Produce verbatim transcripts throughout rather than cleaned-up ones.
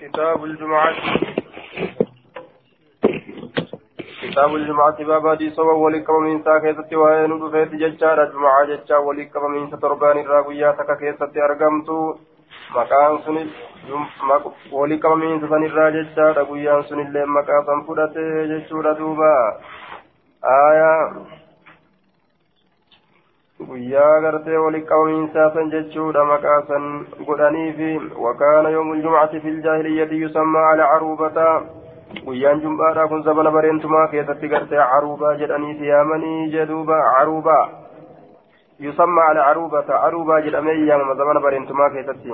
كتاب الجمعة كتاب الجمعة باب حديث ولك من ساكت وين دفيت ججار الجمعة ججا ولك من ستربان الراوية تككيسة أرقمت مكان سن ولك من سن الراججا راوية سن اللي مكان فرته ججورة دوبا آية guyyaa gartee walitti qabamiinsaa san jechuudha maqaasan godhaniifi wakaana yoomul jumcati fil jaahiliyyati yusammaa ala caruubata guyyaan jum'aadha kun zabana bareentumaa keessatti gartee caruubaa jedhaniiti yaamanii jedhuuba caruubaa yusammaa ala caruubata caruubaa jedhamee yaamama zabana bareentumaa keessatti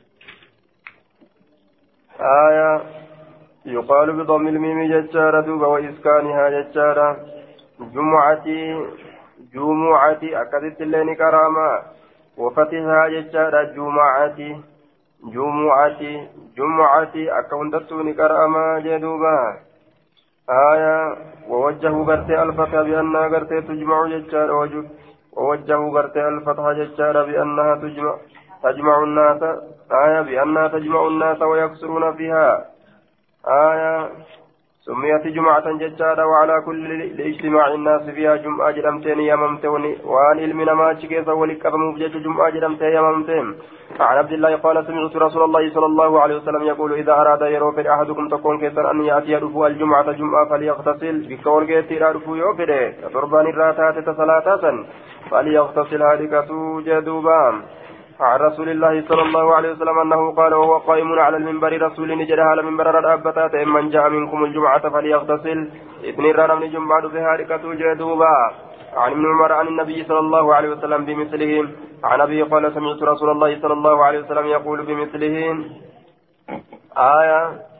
aaya yuqaalu bidammi ilmiimi jechaadha duuba wa iskaanihaa jechaadha jumcatii جمعتي أكدت اللين كراما وفتحها ججارة جمعتي جمعتي جمعتي أكونتتوني كراما جدوبا آية ووجهوا قرتي الفتح بأنها قرتي تجمع ججارة ووجهوا قرتي الفتح ججارة بأنها تجمع تجمع الناس آية بأنها تجمع الناس ويكسرون فيها آية سميت جمعة ججارة وعلى كل اجتماع الناس فيها جمعة جرمتين يممتون وعن علمنا ما تشكيز ولك فموجد جمعة جرمتين يممتين عن عبد الله قال سمعت رسول الله صلى الله عليه وسلم يقول إذا أراد يروفر أحدكم تكون كيسر أن يأتي رفو الجمعة جمعة فليغتسل بكول كيسر رفو يوفر تربان الراتات تسلاتا فليغتسل هذه جدوبان عن رسول الله صلى الله عليه وسلم أنه قال وهو قائم على المنبر رسول نجرها على منبر الأبتات من جاء منكم الجمعة فليغتسل إذن الرام جمعة بها ركة جدوبا عن ابن عمر عن النبي صلى الله عليه وسلم بمثله عن أبي قال سمعت رسول الله صلى الله عليه وسلم يقول بمثله آية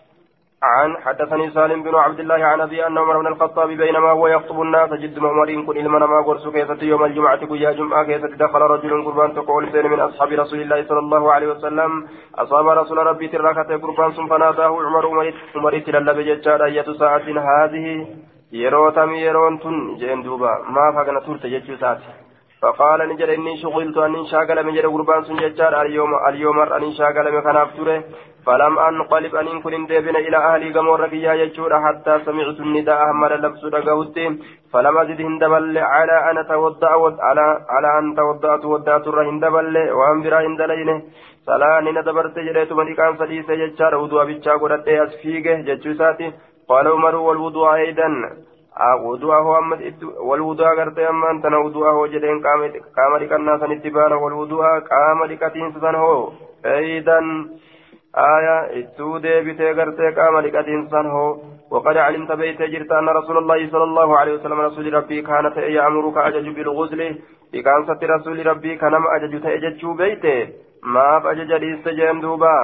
عن حدثني سالم بن عبد الله عن أبي أن عمر بن الخطاب بينما هو يخطب الناس جد عمر كن إلمنا ما قرص كيسة يوم الجمعة كيا جمعة كيسة دخل رجل قربان تقول سين من أصحاب رسول الله صلى الله عليه وسلم أصاب رسول ربي تراكة قربان فناداه عمر عمر تلال بججار أية ساعة هذه يروتم يرونتن جندوبا ما فقنا تورت ججو ساعة فقال نجر إني شغلت أن انشاغل من جر قربان سنججار اليوم اليوم أن انشاغل من خنافتره فلم أنقلب أن كن ديبنا إلى أهلي قمر يا يجور حتى سمعت النداء أحمد اللبس رقوت فلم أزدهن دبل على أن توضأ على على أن توضأت ودأت الرهن دبل وأنبرا هند لينه سلاني ندبرت جريت من كان سليس يجار وضوء بيتشا قرأت أسفيقه ججوساتي قال عمر والوضوء أيضا وضوءه أمد والوضوء قرتي أما أنت وضوءه جدين كامرك الناس نتبانا والوضوء كامرك تنسان هو أيضا آية اتودي بيتي قرتي كامرك تنسان هو وقد علمت بيت جرت أن رسول الله صلى الله عليه وسلم رسول ربي كانت يأمرك أجج بالغسل كان ست رسول ربي كان أجج تأجج بيته ما فأجج ليستجام دوبا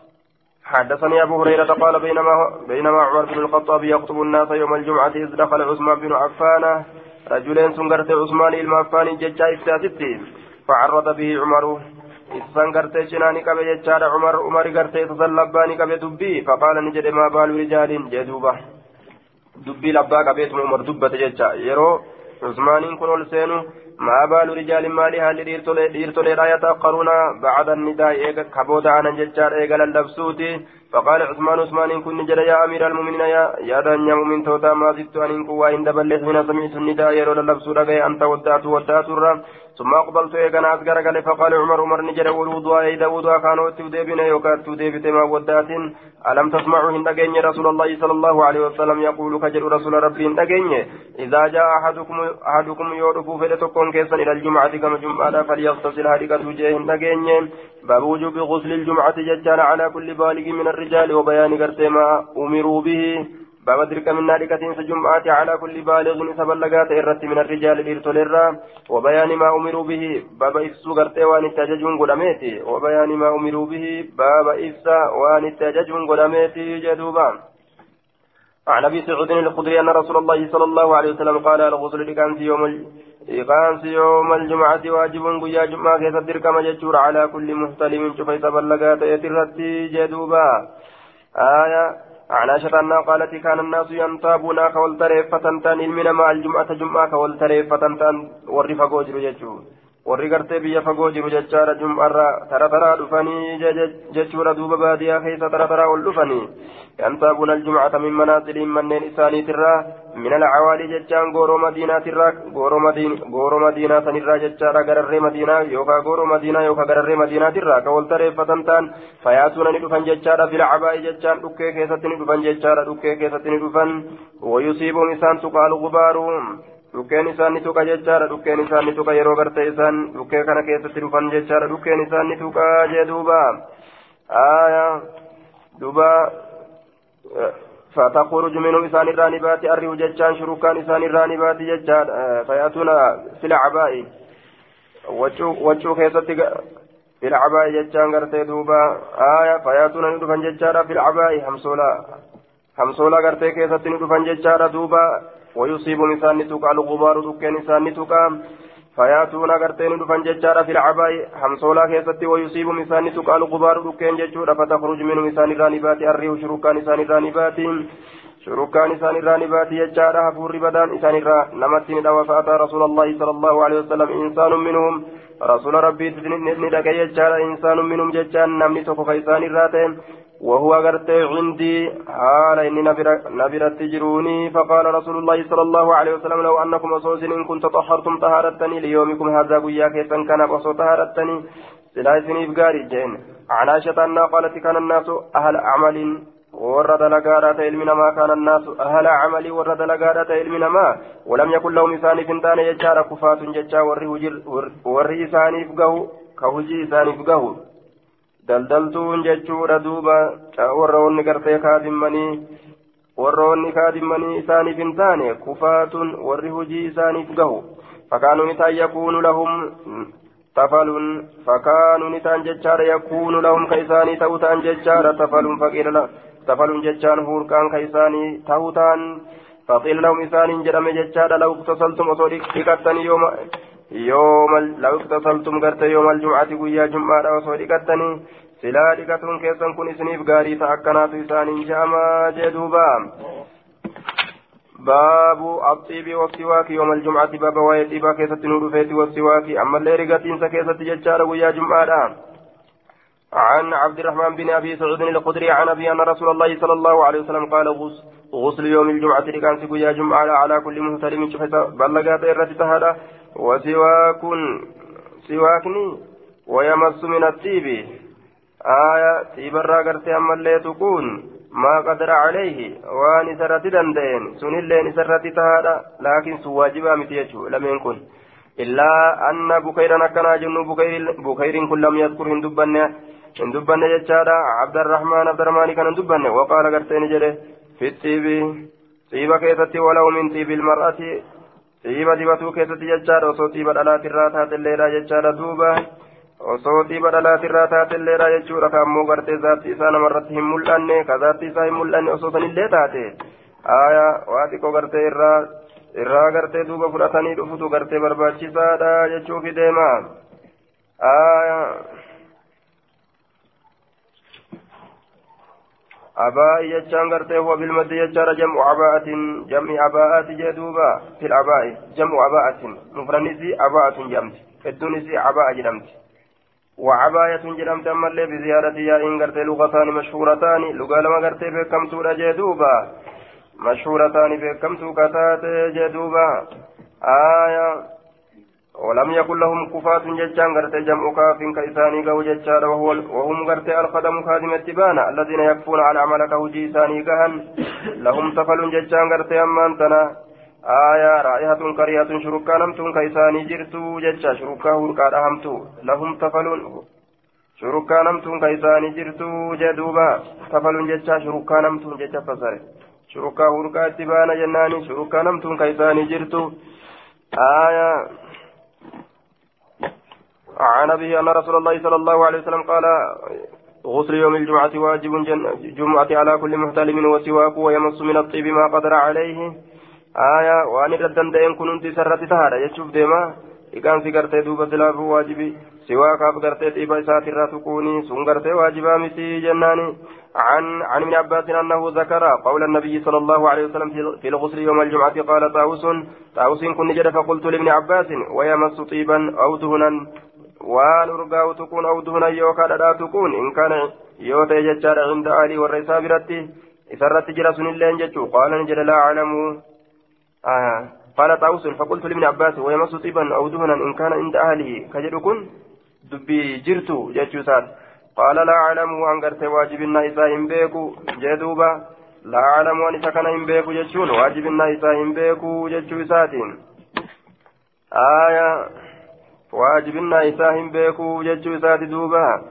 حدثني أبو هريرة قال بينما بينما عمر بن الخطاب يخطب الناس يوم الجمعة إذ دخل عثمان بن عفان رجلين سنقرت عثمان المعفان ججا إفتاتي فعرض به عمر إسان قرت شناني كبه ججار عمر عمر قرت تصلباني كبه دبي فقال نجد ما بال رجال جدوبة دبي لبا كبه عمر دبة ججا يرو عثمان كن لسانه ما بال رجال مالها لديرتولي لا يتأخرون بعد النداء إيقا كبودا عن ججار إيقا للبسوتي فقال عثمان عثمان كن نجد يا أمير المؤمنين يا يا دنيا مؤمن توتا ما زدت أن إنكوا إن دبلت حين سمعت النداء يرو للبسوتا أنت ودات ودات الرم ثم أقبلت إيقا نأذكر قال فقال عمر عمر نجد والوضوء إذا وضوء كانوا توديبنا يوكات توديبت ما ودات ألم تسمعوا إن دقين رسول الله صلى الله عليه وسلم يقول كجر رسول ربي إن دقين إذا جاء أحدكم أحدكم يعرف فلتكون كيسا إلى الجمعة كما جمعة فليغتسل هذه وجهه إن دقين باب وجوب غسل الجمعة ججال على كل بالغ من الرجال وبيان قرتما أمروا به باب ذلك من ناركة سجمعة على كل بالغ سبلغات إرت من الرجال ليرتولر وبيان ما أمروا به باب إفسو قرتي وان التججون قدميتي وبيان ما أمروا به باب إفسا وان التججون قدميتي جدوبا عن أبي سعود الخدري أن رسول الله صلى الله عليه وسلم قال الغسل لكان في يوم إقام يوم الجمعة واجب قيا جمعة كيف كما جتشور على كل محتلم شفي سبلغات يترتي جدوبا آية عن عائشة أنها قالت كان الناس ينتابون كولتري فتنتان المنا مع الجمعة جمعة كولتري فتنتان ورفا قوجر يجو warri gartee biyya fagoo jiru jechaadha jum'arra tara taraa dhufanii jechuudha duuba baadiyaa keessa tara taraa ol dhufanii yansaabuna aljum'ata min manaaziliin manneen isaaniitirraa min alcawaali jechaan gooroo madiinaatirraa gooroo madiinaa sanirraa jechaadha gararree madiinaa yookaa gooroo madiinaa yookaa gararree madiinaatirraa ka wal tareeffatan ta'an fayaatuuna ni dhufan jechaadha filcabaa'i jechaan dhukkee keessatti ni dhufan jechaadha dhukkee keessatti ni dhufan wayusiibuun isaan tuqa algubaaru dhukkeen isaan ni tuqa jechaadha dhukkeen isaan ni tuqa yeroo gartee isaan dhukkee kana keessatti dhufan jechaadha dhukkeen isaan ni tuqa jee duuba aya duuba فتخرج منهم إسان الرانبات أريه ججان شروكان إسان الرانبات ججان فيأتون في العباء وجو خيصة في العباء ججان قرتي دوبا آية فيأتون ندفن ججان في العباء همسولا همسولا قرتي خيصة ندفن ججان دوبا ويصيب إسان نتوكا الغبار دكين إسان نتوكا فياتون غرتين دفن ججارا في العباء حمصولا كيستي ويصيب إسان نتوكا الغبار دكين ججورا فتخرج منهم إسان الرانبات الريح شروكان إسان الرانبات شروكان إسان الرانبات ججارا هفور بدان إسان الرا نمتين دوا فأتى رسول الله صلى الله عليه وسلم إنسان منهم رسول ربي ندك ججارا إنسان منهم ججان نمني توكا إسان الراتين وهو غرتي عندي حال إني نبرت تجروني فقال رسول الله صلى الله عليه وسلم لو أنكم أصوصين إن كنت طهرتم طهارتني ليومكم هذا قياك إذن كان أصو طهارتني سلايسني بقاري جين عن عائشة أنها قالت كان الناس أهل أعمال ورد لقارة علمنا ما كان الناس أهل عمل ورد لقارة علمنا ما ولم يكن لهم إسان فنتان يجار كفات ججا وري إساني فقه كهجي إساني فقه daldaltuun jechuudha duuba warroonni gartee kaadimmanii warroonni kaadimmanii isaaniif hin taane kufaatun warri hujii isaaniif gahu fakkaanu ni ta'an yakuunu lahum tafalun fakkaanu ni ta'an jechaadha yakuunu lahum ka isaanii ta'u ta'an jechaadha tafalun faqiila tafalun jechaan hurqaan ka isaanii ta'u ta'an faqiila lahum isaaniin jedhame jechaadha law tasaltum osoo dhiqattanii yooma يوم لو اتصلتم قرت يوم الجمعة ويا جمعة وصولي قرتني سلا لقتهم كيسا كن سنيف قاري تأكنات إسان جاما جدوبا باب الطيب والسواك يوم الجمعة باب ويتيبا كيسا تنور فيت والسواك أما اللي رقتين سكيسا تججار ويا جمعة عن عبد الرحمن بن أبي سعود الخدري عن أبي أن رسول الله صلى الله عليه وسلم قال غسل يوم الجمعة لكان سقيا جمعة على كل مهتلم شفت بلغات الرتتهذا وسواك سواكني ويمس من الطيب آية طيب الراقرت أما اللي تكون ما قدر عليه وان سرت دندين سن اللين سرت تهذا لكن سواجبا متيجو لم يكن إلا أن بكيرا كان جن بكير بكير كل لم يذكر هندبن هندبن يجارا عبد الرحمن عبد الرحمن كان هندبن وقال قرتين جله في الطيب طيب كيستي ولو من طيب المرأة طيب دبتو كيستي يجارا وصو طيب الألات الراتات الليلة يجارا دوبا وصو طيب الألات الراتات الليلة يجورا كامو قرتي ذات إسان مرتهم ملأني كذات إسان ملأني وصوصا الليلاتي آية واتكو قرتي الرات irraa gartee duuba fudhatanii dhufutu gartee barbaachisaadha jechuufi deema abaa'i jechaan gartee huwa bilmaddi jechaadha jam'u abaa'atin jam'i abaa'ati jee duuba fil abaa'i jam'u abaa'atin mufranisi abaa'atun jedhamti hedduunisi abaa'a jedhamti وعباية جرمت أمالي بزيادة يائين قرتي لغتان مشهورتان لغة لما قرتي بكمتو لجدوبا مشهورتان بكمتو كتات جدوبا آية ولم يكن لهم كفات ججان قرتي جمع كاف كإساني قو ججان وهم قرتي القدم خادم التبانة الذين يكفون على عملك وجيساني كهن لهم تفل ججان قرتي أمانتنا آية رائحة كريهة شركا نمتون كيساني جرتو ججا شركا هركا أهمتو لهم تفلون شركا نمتون كيساني جرتو جدوبا تفلون ججا شركا نمتون ججا فسر شركا هركا اتبانا جناني شركا نمتون كيساني جرتو آية عن أبي أن رسول الله صلى الله عليه وسلم قال غسل يوم الجمعة واجب جمعة على كل محتلم وسواك ويمص من الطيب ما قدر عليه آية وأن ردن دين كنت سرت تهادا يشوف ديما إكان في قرتي دوبة سلاف واجبي سواك أب قرتي إبا ساترة تكوني سن قرتي واجبا مسي جناني عن عن ابن عباس أنه ذكر قول النبي صلى الله عليه وسلم في الغسل يوم الجمعة قال طاووس طاووس كن جد فقلت لابن عباس ويمس طيبا أو دهنا ونرقاه تكون أو دهنا يوكا لا تكون إن كان يوتا ججار عند أهلي والرئيسة برتي إسرت جرس اللين ججو قال نجد لا أعلم آه. قال طاووس فقلت لابن عباس ويمس طيبا أو دهنا إن كان عند أهله كجد كن دبي جرتو ججو سات قال لا أعلم أن قرت واجب الناس إن بيكو جدوبا لا أعلم أن سكن إن بيكو ججون واجب الناس إن بيكو ججو ساتين آية واجب الناس إن بيكو ججو سات دوبا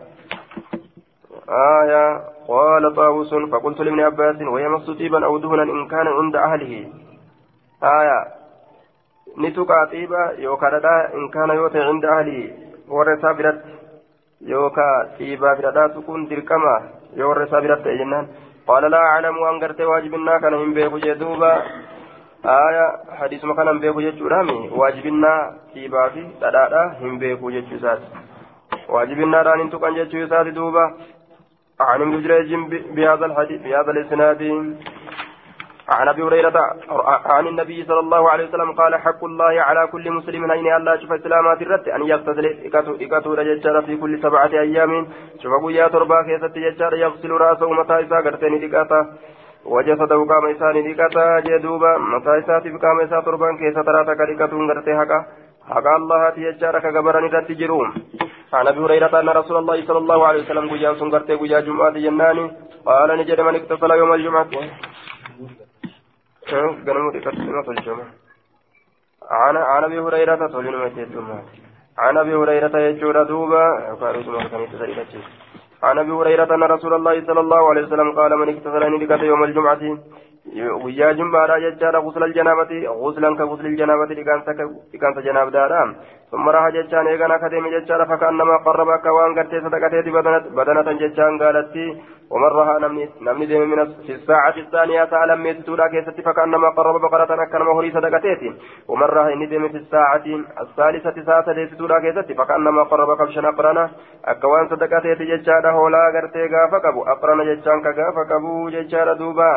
آية قال طاووس فقلت لابن عباس ويمس طيبا أو دهنا إن كان عند أهله آية نتوكا طيبا يوكا إن كان يوتي عند أهله ورثا برت يوكا طيبا برتا تكون دركما يورثا برت جنان قال لا أعلم أن قرت واجبنا كان هم بيكو جدوبا آية حديث ما كان هم بيكو جدورامي واجبنا طيبا في تدادا هم بيكو جدوسات واجبنا ران انتو كان جدوسات دوبا عن ابن جريج بهذا الحديث بهذا الاسناد عن ابي هريره عن النبي صلى الله عليه وسلم قال حق الله على كل مسلم ان الله شوف السلامات الرد ان يغتسل اكتو رجال في كل سبعه ايام شوفوا يا تربا كيست يجار يغسل راسه متى اذا غرتني دقاتا وجسده قام انسان دقاتا جدوبا متى اذا قام انسان تربان كيست راتا كدقاتون غرتي حقا حقا الله تيجار كغبرني تجرون عن ابي هريره ان رسول الله صلى الله عليه وسلم قجا سنغرتي قجا جمعه جناني قال نجد من اغتسل يوم الجمعه عن عن ابي هريره تولين ما عن ابي هريره يجور دوبا عن ابي هريره ان رسول الله صلى الله عليه وسلم قال من اغتسل لقد يوم الجمعه ويا جمعة يجار غسل الجنابة غسلا كغسل الجنابة لكانت جناب دارام ثم راح جتان ايغانا كديم جتان فكأنما قرب كوان قرتي صدقتي بدنة جتان قالت ومن راها نمني نمني ديم من في الساعة الثانية تعلم ميتولا كيستي فكأنما قرب بقرة أكنما هري صدقتي ومن راها إني ديم في الساعة الثالثة ساعة ليستولا كيستي فكأنما قرب كبشا أقرنا أكوان صدقتي جتان هولا قرتي غافكبو أقرنا جتان كغافكبو جتان دوبا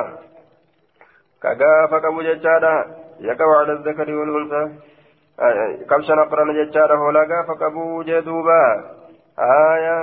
كغافة كبو ججارة يقع على الذكر والأنثى كبشا نقرن ججارة ولا غافة كبو جدوبا آية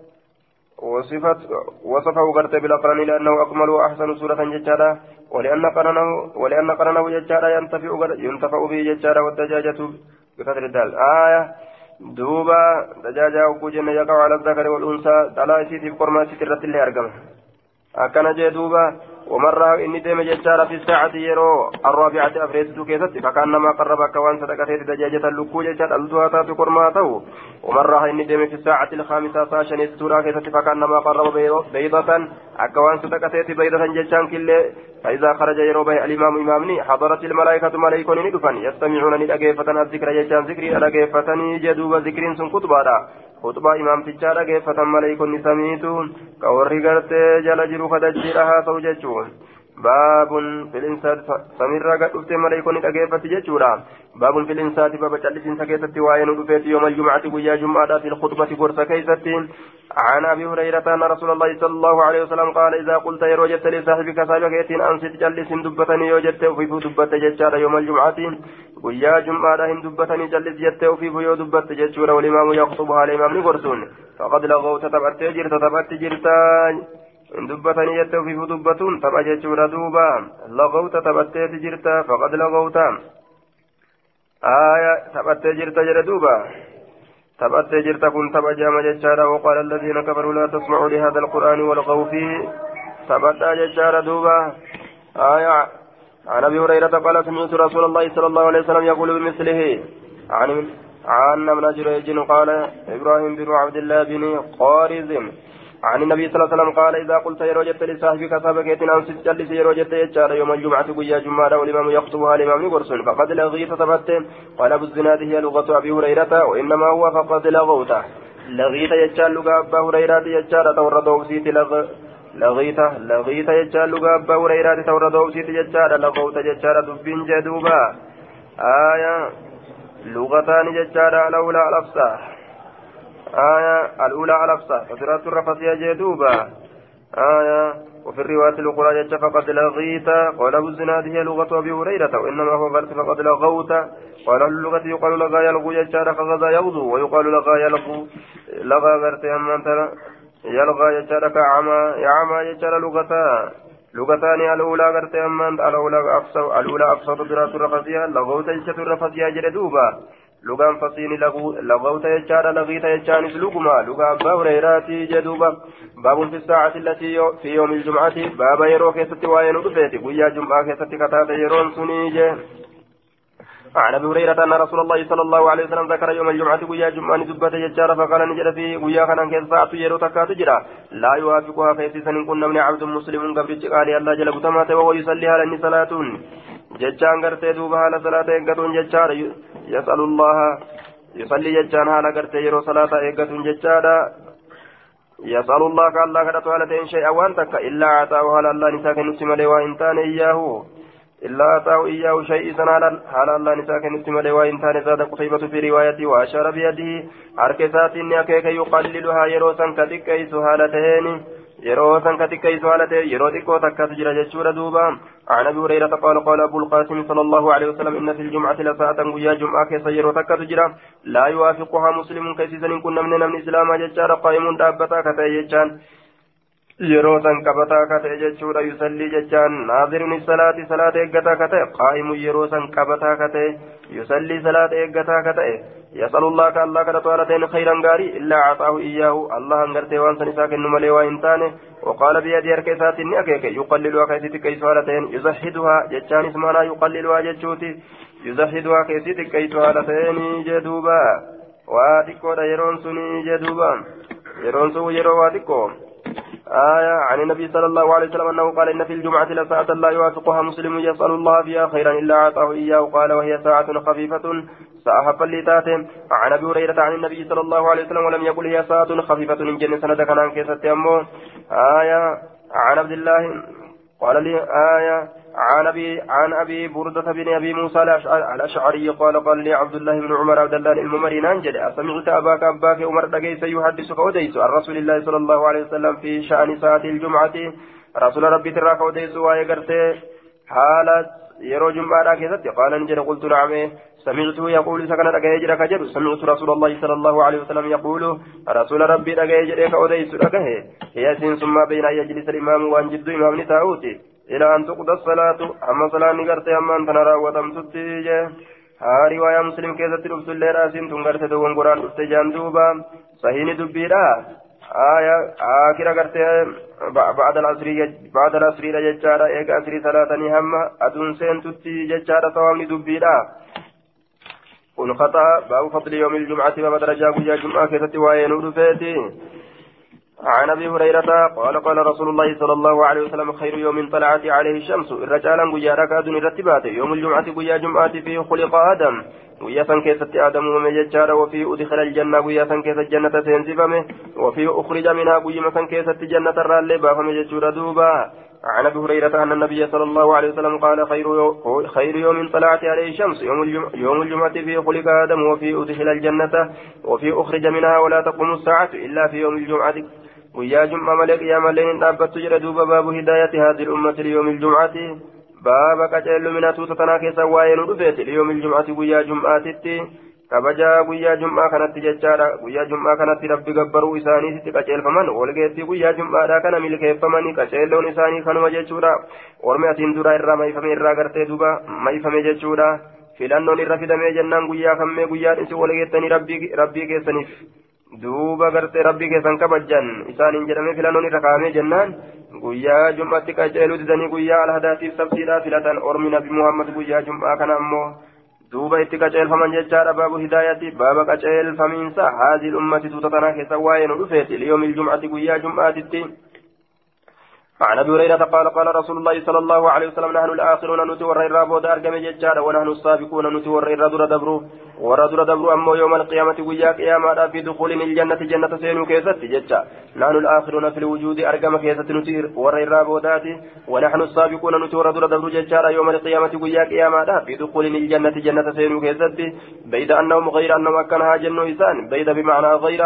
وصفت وصفه قرت بالأقرن لأنه أكمل وأحسن سورة ججارة ولأن قرنه ولأن قرنه ججارة ينتفع ينتفع به ججارة والدجاجة بقدر الدال آية دوبا دجاجة وكوجن يقع على الذكر والأنثى دلائسي في قرمة سترة اللي أرقم أكن جدوبا ومرة إني ديم ججارة في الساعة يرو الرابعة أفريد كيست فكأنما قرب كوان صدقته دجاجة اللقو ججارة ألتها تاتي قرماته ومرة إني ديم في الساعة الخامسة ساشن السورة كيست فكأنما قرب بيضة أكوان صدقته بيضة ججان كله فإذا خرج يرو به الإمام إمامني حضرت الملائكة ملائكون ندفن يستمعون لأجيفة الذكر ججان ذكري أجيفة جدوب ذكر سن كتبارا خطبة إمام تجارة أجيفة ملائكون سميتون كوري قرتي جل جرو خدجيرها سوججون باب في الإنسان سمير قد ملائكون أجيفة ججورا باب في الإنسان باب جلسين سكيتة وعين رفيت يوم الجمعة ويا جمعة في الخطبة قرص كيسة عن أبي هريرة أن رسول الله صلى الله عليه وسلم قال إذا قلت يا وجدت لصاحبك صاحبك أنصت جلس دبتني وجدت في دبت ججار يوم الجمعة ويا جمعة هم دبتني جلس جدت في فيو دبت ججور والإمام يخطبها الإمام نقرسون فقد لغوت تبعت جرت تبعت جرتان دبتني جدت في دبتون تبع ججور دوبا لغوت تبعت جرت فقد لغوت آية تبعت جرت جردوبا تبعت جرت كن تبع جامع ججارة وقال الذين كفروا لا تسمعوا لهذا القرآن والغوا فيه تبعت ججارة دوبا آية عن أبي هريرة قال سمعت رسول الله صلى الله عليه وسلم يقول بمثله عن عن ابن جريج قال إبراهيم بن عبد الله بن قارز عن النبي صلى الله عليه وسلم قال إذا قلت يا وجدت لصاحبك سابقة أنصت جلس يا وجدت يجار يوم الجمعة قيا جمعة والإمام يخطبها الإمام يقرسل فقد لغيت ثبت قال أبو الزناد هي لغة أبي هريرة وإنما هو فقد لغوت لغيت يجار لغة أبا هريرة يجار تورد وسيت لغ لغيت لغيت يجار لغة أبا هريرة تورد وسيت يجار لغوت يجار دبين جدوبا آية لغتان يجار الأولى الأفصح آية الأولى على أفصح فسرات الرفث يجدوبا آية وفي الرواية الأخرى جت فقد لغيت قال أبو الزناد هي لغة أبي هريرة وإنما هو غرت فقد لغوت قال اللغة يقال لغى يلغو يجار فغزا يغزو ويقال لغى يلغو لغى غرت أما أنت يلغى يجار كعما يعمى يجار لغتا لغتان الأولى غرت أما أنت الأولى أفسر الأولى أفسر دراسة الرفسية لغوت يجار الرفسية جلدوبا لغان فصين لغوت يجار لغيت يجار لغما لغا أبا هريراتي جدوبا باب في الساعة التي في يوم الجمعة باب يرو كيست وين رفيت ويا جمعة كيست كتاب يرون سنيجه عن ابي هريرة ان رسول الله صلى الله عليه وسلم ذكر يوم الجمعة ويا جمعة دبت يجار فقال نجد في ويا كان كيس ساعة يرو تكات جرا لا يوافقها كيس سن كنا من عبد مسلم قبل قال الله جل بتمات وهو يصلي على صلاة ججان غرتي دوبها على صلاة ايغتون ججار يسأل الله يصلي ججان على غرتي يرو صلاة ايغتون ججار يسأل الله كالله كذا توالتين شيئا وانتك إلا أعطاه على الله نساك نسمى وإن تان إياه إلا أعطاه إياه شيء سنالا على الله نساك نسمى وإن تان زاد قصيبة في رواية وأشار بيده حركسات نيكيك يقللها يروسا كتكيس هالتين يروسا كتكيس هالتين يروتك وتكتجر جشور دوبا عن أبي هريرة قال قال أبو القاسم صلى الله عليه وسلم إن في الجمعة لساعة ويا جمعة كيس يروتك لا يوافقها مسلم كيسا كنا من من إسلام جشار قائم دابتا كتيجان يروسا كبتا كتيجشور يصلي جشان ناظر الصلاة صلاة إيقتا كتي قائم يروسا كبتا كتي يصلي صلاة إيقتا كتي يسأل الله كالله كتوالتين خيرا غاري إلا أعطاه إياه الله أنغرتي وانسان ساكن نملي وإنتانه وقال بيدي أركيسات نأكيك يقللها كيسيتك كيسوالتين يزحدها جتشان اسمنا يقللها جتشوتي يزحدها كيسيتك كيسوالتين جدوبا واتكو دا يرون سني جدوبا يرون سو يرو واتكو آية عن النبي صلى الله عليه وسلم أنه قال إن في الجمعة لساعة لا يوافقها مسلم يسأل الله فيها خيرا إلا أعطاه إياه قال وهي ساعة خفيفة ساعة فليتاتهم عن أبي هريرة عن النبي صلى الله عليه وسلم ولم يقل هي ساعة خفيفة إن جنة سند كان عن كيسة أمه آية عن عبد الله قال لي آية عن أبي عن أبي بردة بن أبي موسى الأشعري قال قال لي عبد الله بن عمر عبد الله الممرين أنجل أسمعت أباك أباك عمر دقيس يحدثك وديس عن رسول الله صلى الله عليه وسلم في شأن ساعة الجمعة رسول ربي تراك وديس ويقرت حالة يرو جمعة كذا قال نجل قلت نعم سمعته يقول سكن رجل كجر سمعت رسول الله صلى الله عليه وسلم يقول رسول ربي رجل كوديس رجه هي ثم بين يجلس الإمام وأنجد إمام نتاوتي إلى أن تقضى الصلاة أما صلاة نقرت أما أن تنرى وتمسطي ها رواية مسلم كذا تلبس الليل أسين تنقرت دوان قرآن استجان دوبا صحيح دبيرا آية آخر قرت بعد العصر بعد العصر ججارة إيك عصر صلاة نهمة أدون سين تتي ججارة صوامن دبيرا ونخطأ باب فضل يوم الجمعة وما درجة ويا جمعة كذا وين ودفيتي عن ابي هريره قال قال رسول الله صلى الله عليه وسلم خير يوم طلعت عليه الشمس الرجال ويا دون رتبات يوم الجمعه ويا جمعه فيه خلق ادم ويا سنكيست ادم ومججار وفيه ادخل الجنه ويا سنكيست الجنه سينزفمه وفيه اخرج منها ويا سنكيست الجنه الرالي بافمججور دوبا عن ابي هريره ان النبي صلى الله عليه وسلم قال خير يوم خير يوم طلعت عليه الشمس يوم الجمعه يوم الجمعه فيه خلق ادم وفيه ادخل الجنه وفيه اخرج منها ولا تقوم الساعه الا في يوم الجمعه ويا جمعة ملك يا ملين دابت جرى دوب باب هداية هذه الأمة ليوم الجمعة باب كجل من توتنا كيسا وين رفيت ليوم الجمعة ويا جمعة تتي كبجا ويا جمعة كانت ججارة ويا جمعة كانت ربي قبروا إساني ستي كجل فمن ولقيت ويا جمعة كان ملك فمن كجلون إساني كانوا ججورا ورميتين درا إرى ما يفهم إرى قرتي دوبا ما يفهم ججورا filannoon irra fidamee jennaan guyyaa kammee guyyaan isin waligeettanii rabbii keessaniif duuba gartee rabbii keessan kabajjan isaaniin jedhamee filannoon irra kaa'amee jennaan guyyaa jum'aatti qaceeluu didanii guyyaa alhadaatiif sabsiidhaa filatan ormi nabi muhammad guyyaa jum'aa kana ammoo duuba itti qaceelfaman jechaadha baabu hidaayati baaba qaceelfamiinsa haazil ummati tuuta tanaa keessa waa'ee nu dhufeeti liyoomil jum'ati guyyaa jum'aatitti عن ابي هريره قال قال رسول الله صلى الله عليه وسلم نحن الاخرون نتي ور الرابو دار كم ججار ونحن السابقون نتي ور الردر دبرو وردر دبرو اما يوم القيامه ويا قيامه في دخول الجنه جنه سين كيست ججا نحن الاخرون في الوجود ارقم كيست نتي ور الرابو داتي ونحن السابقون نتي ور الردر دبرو ججار يوم القيامه ويا قيامه في دخول الجنه جنه سين كيست بيد انهم غير انهم كانها جنه انسان بيد بمعنى غيره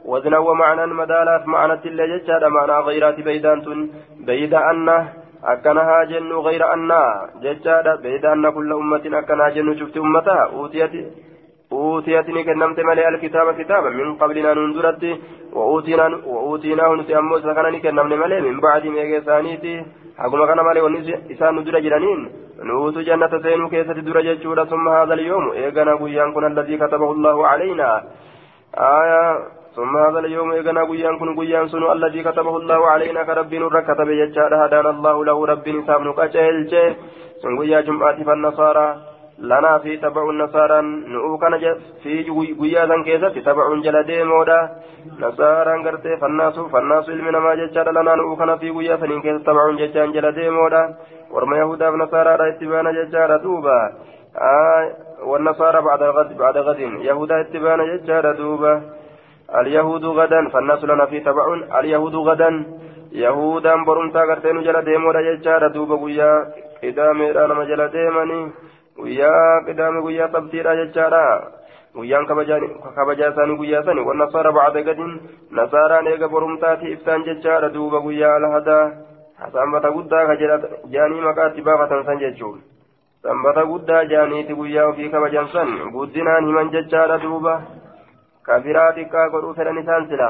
وزنا ومعنى مدالات معنى اللي جتشاد معنى غيرات بيدان بيد أن أكنها جن غير أن جتشاد بيد أن كل أمة أكنها جن شفت أمتها أوتيت أوتيتني كنمت ملئ الكتاب كتابا من قبلنا ننزلت وأوتينا وأوتيناه نسيمو سكنني كنمت ملئ من بعد ميغيسانيتي حكما كان مالي ونسان ندر جرانين نوت جنة سينو كيسة درجة جورة ثم هذا اليوم إيقنا قيان كن الذي كتبه الله علينا آية ثم هذا اليوم إيقنا قيان كن قيان سنو الذي كتبه الله علينا كرب نور كتب يجار هدانا الله له رب نساب نكاچه سن قيا جمعة فالنصارى لنا في تبع النصارى نؤكن في قيا ذن كيسة تبع جلدي مودا نصارى قرتي فالناس فالناس علمنا ما جتشار لنا نؤكن في قيا ذن كيسة تبع جتشان جلدي مودا ورما يهودا ونصارى اتبانا جتشار دوبا آه والنصارى بعد غد بعد غد يهودا اتبانا جتشار دوبا اليهود غدا فالناس لنا في تبع اليهود غدا يهودا برمتا قرتين جلدي مودا جتشار دوبا قيا قدامي رانا مجلدي مني guyyaa qidaame guyyaa qabxiidha jechaadha guyyaan kabajaa isaanii guyyaa sani wannasaara bacda gadin nasaaraan eega borumtaati ibsaan jechaadha duuba guyyaa alhadaa sanbata guddaa ka jedha jaanii maqaatti baafatan san jechuun sanbata guddaa jaaniiti guyyaa ofii kabajan san guddinaan himan jechaadha duuba kafiraa xiqqaa godhuu fedhan isaan sila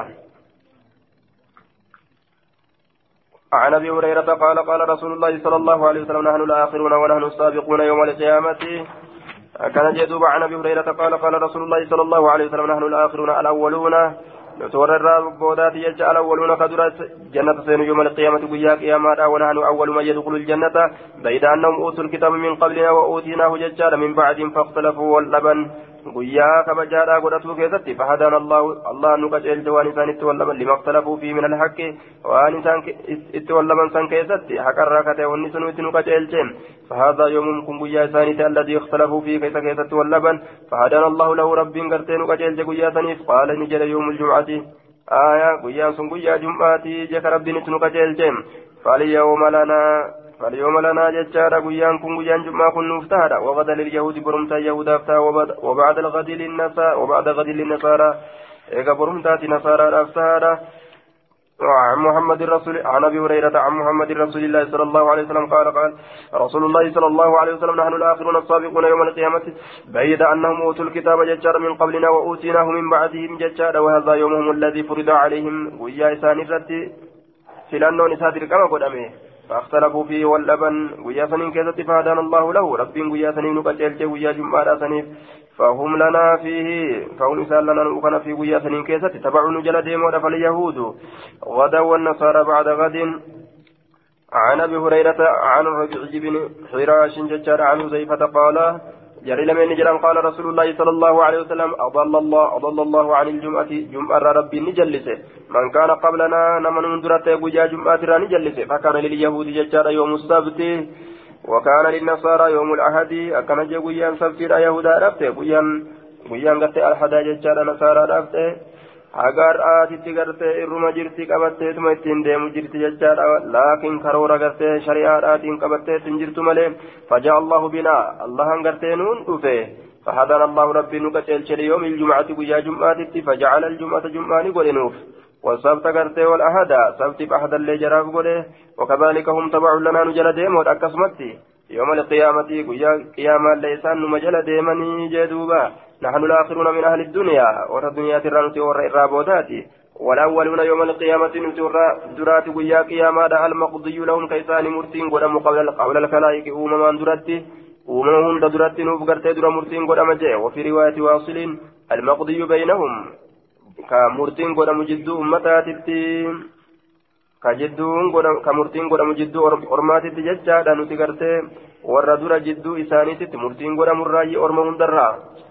عن ابي هريره قال قال رسول الله صلى الله عليه وسلم نحن الاخرون ونحن السابقون يوم القيامه كان جدوب عن ابي هريره قال قال رسول الله صلى الله عليه وسلم نحن الاخرون الاولون نتورر بودات يجعل الاولون قدرت جنه سين يوم القيامه ويا قيامه ونحن اول من يدخل الجنه بيد انهم اوتوا الكتاب من قبلنا واوتيناه ججال من بعد فاختلفوا واللبن guyyaa kabajaadhaa godhatuu keessatti fahadaan allah nu qaceelche waan isaan itti wallaban lima ikhtalaafuu fi min alhaqqi waan isaan itti wallaban san keessatti haqarraa kate wanni sunu itti nu qaceelche fahadaa yoomuun kun guyyaa isaaniiti alladii ikhtalaafuu fi keessa keessatti wallaban fahadaan allahu lahu rabbiin gartee nu qaceelche guyyaa saniif qaala ni jedhe yoomul jum'ati aayaa guyyaan sun guyyaa jum'aati jeka rabbiin itti nu qaceelche falyawma lanaa فاليوم لنا ججارة قيان كن قيان جمعة كن نفتهد وغدا لليهود برمتا يهودا فتا وبعد الغد للنصارى وبعد غد للنصارى إيقا برمتا نصارى أفتهد عن محمد الرسول عن ابي هريره عن محمد رسول الله صلى الله عليه وسلم قال قال رسول الله صلى الله عليه وسلم نحن الاخرون السابقون يوم القيامه بعيد انهم اوتوا الكتاب ججار من قبلنا واوتيناه من بعدهم ججار وهذا يومهم الذي فرض عليهم ويا اسان الرتي فلانون اساتر كما قدامه فاختلفوا فيه واللبن ويا سنين كذا فهدانا الله له رب ويا سنين قتلت ويا جمعة سنين فهم لنا فيه فهم إنسان لنا نؤخنا في ويا سنين كذا تبعون جلدهم ودفع اليهود غدا والنصارى بعد غد عن أبي هريرة عن الربيع بن حراش ججار عن حذيفة قال جري لمن نجران قال رسول الله صلى الله عليه وسلم أضل الله أضل الله عن الجمعة جمعة ربي نجلسه من كان قبلنا نمن منذرته وجا جمعة نجلسه فكان لليهود ججار يوم السبت وكان للنصارى يوم الأحد أكن جويا سبت يهودا رفته ويا ويا قت الحدا ججار نصارى رفته agar aatitti gartee irruma jirti qabatteetuma ittiin deemu jirti jechaadha laakiin karoora gartee shari'aadhaatiin qabatteetiin jirtu malee fajaa allahu binaa allahan gartee nuun dhufe fahadana allahu rabbii nu qaceelche liyoomi iljumcati guyyaa jum'aatitti fajacala aljum'ata jum'aani godhe nuuf والسبت غرتي والأحد سبت بأحد اللي جراف قوله وكذلك هم تبع لنا نجل ديمون أكسمتي يوم القيامة قياما ليسان نمجل ديمني جدوبا نحن الآخرون من أهل الدنيا ورى الدنيا ترانتي ورى الرابودات والأولون يوم القيامة نتورى درات قيا قياما المقضي لهم كيسان مرتين قدام قبل الخلائق أمما درتي أممهم درتي نوف غرتي در مرتين قدام جاء وفي رواية واصل المقضي بينهم كمرتين قدام جدو أمتاتي كجدون قدام كمرتين قدام جدو أرماتي ججا نتي غرتي ورى در جدو إسانيتي مرتين قدام الرأي أرمهم درا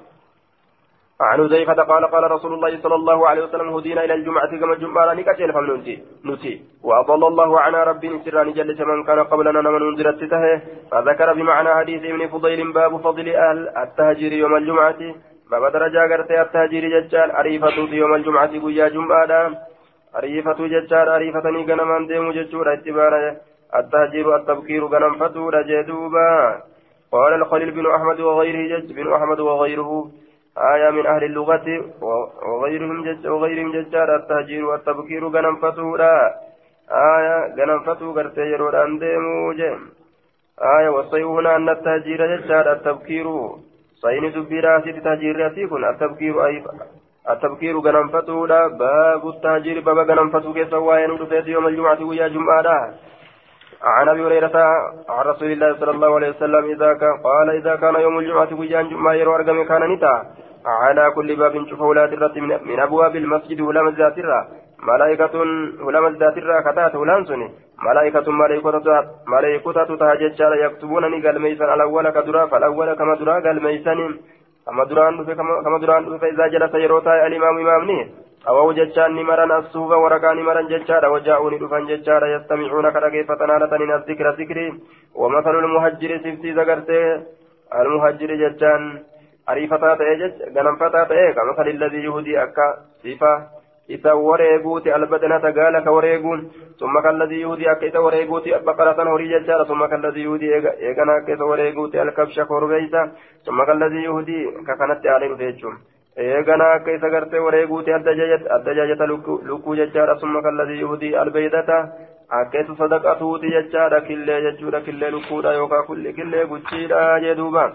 عن حذيفة قال قال رسول الله صلى الله عليه وسلم هدينا إلى الجمعة كما الجمعة نكتل فمنتي نتي وأضل الله عنا ربي سرا جل من كان قبلنا من انذرت ته فذكر بمعنى حديث ابن فضيل باب فضل أهل التهجير يوم الجمعة باب درجة قرت التهجير ججال عريفة يوم الجمعة قيا جمعة عريفة ججال عريفة نيقنا من ديم ججور اتبارا التهجير التبكير قنم فتور جدوبا قال الخليل بن أحمد وغيره جج بن أحمد وغيره آية من أهل اللغة وغيرهم جج وغيرهم ججار التهجير والتبكير غنم فتورا آية غنم فتو غرتي يرود أنديمو جم آية وصيونا أن التهجير ججار التبكير صين دبيرا سيد تهجير يتيكن التبكير أي التبكير غنم فتورا باب التهجير باب غنم فتو كسواين ودفيت يوم الجمعة ويا جمعة عن ابي هريره عن رسول الله صلى الله عليه وسلم اذا كان قال اذا كان يوم الجمعه ويان جمعه يرو ارغم كان نتا على كل باب شفولات الرت من ابواب المسجد ولا مزات الرا ملائكه ولا مزات الرا كتات ولانسني ملائكه ملائكه ملائكه تهجد يكتبونني قال ميسن الاول كدرا فالاول كما درا قال ميسن كما دران كما دران فاذا جلس يروتا الامام امامني أو جتان نمرن الصوف وركان نمرن جتان وجاءوني دفن جتان يستمعون كرقيفتنا لتنين الذكر ذكري ومثل المهجر سفتي ذكرته المهجر جتان أريفتا تأجج غنم فتا تأجج كمثل الذي يهدي أكا صفة إذا وريقوت البدنة قال كوريقون ثم كالذي يهدي أكا إذا وريقوت بقرة هوري جتان ثم كالذي يهدي إيقنا كإذا وريقوت الكبش كوربيسا ثم كالذي يهدي ككانت عليه فيجم eeganaa akka isa gartee wareeguuti adda jaajata lukkuu jechaadha summa kalladii yuhudii albeeydata akka isa sadaqatuuti jechaadha killee jechuudha killee lukkuudha yookaan killee guchiidha jedhuuba.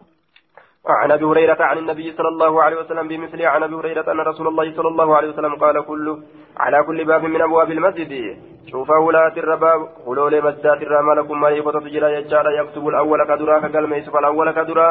عن ابي هريره عن النبي صلى الله عليه وسلم بمثله عن ابي هريره ان رسول الله صلى الله عليه وسلم قال كل على كل باب من ابواب المسجد شوفوا ولات الرباب خلول مسجد الرمالكم ملائكه تجرى يجعل يكتب الاول كدرا كقلم يوسف الاول كدرا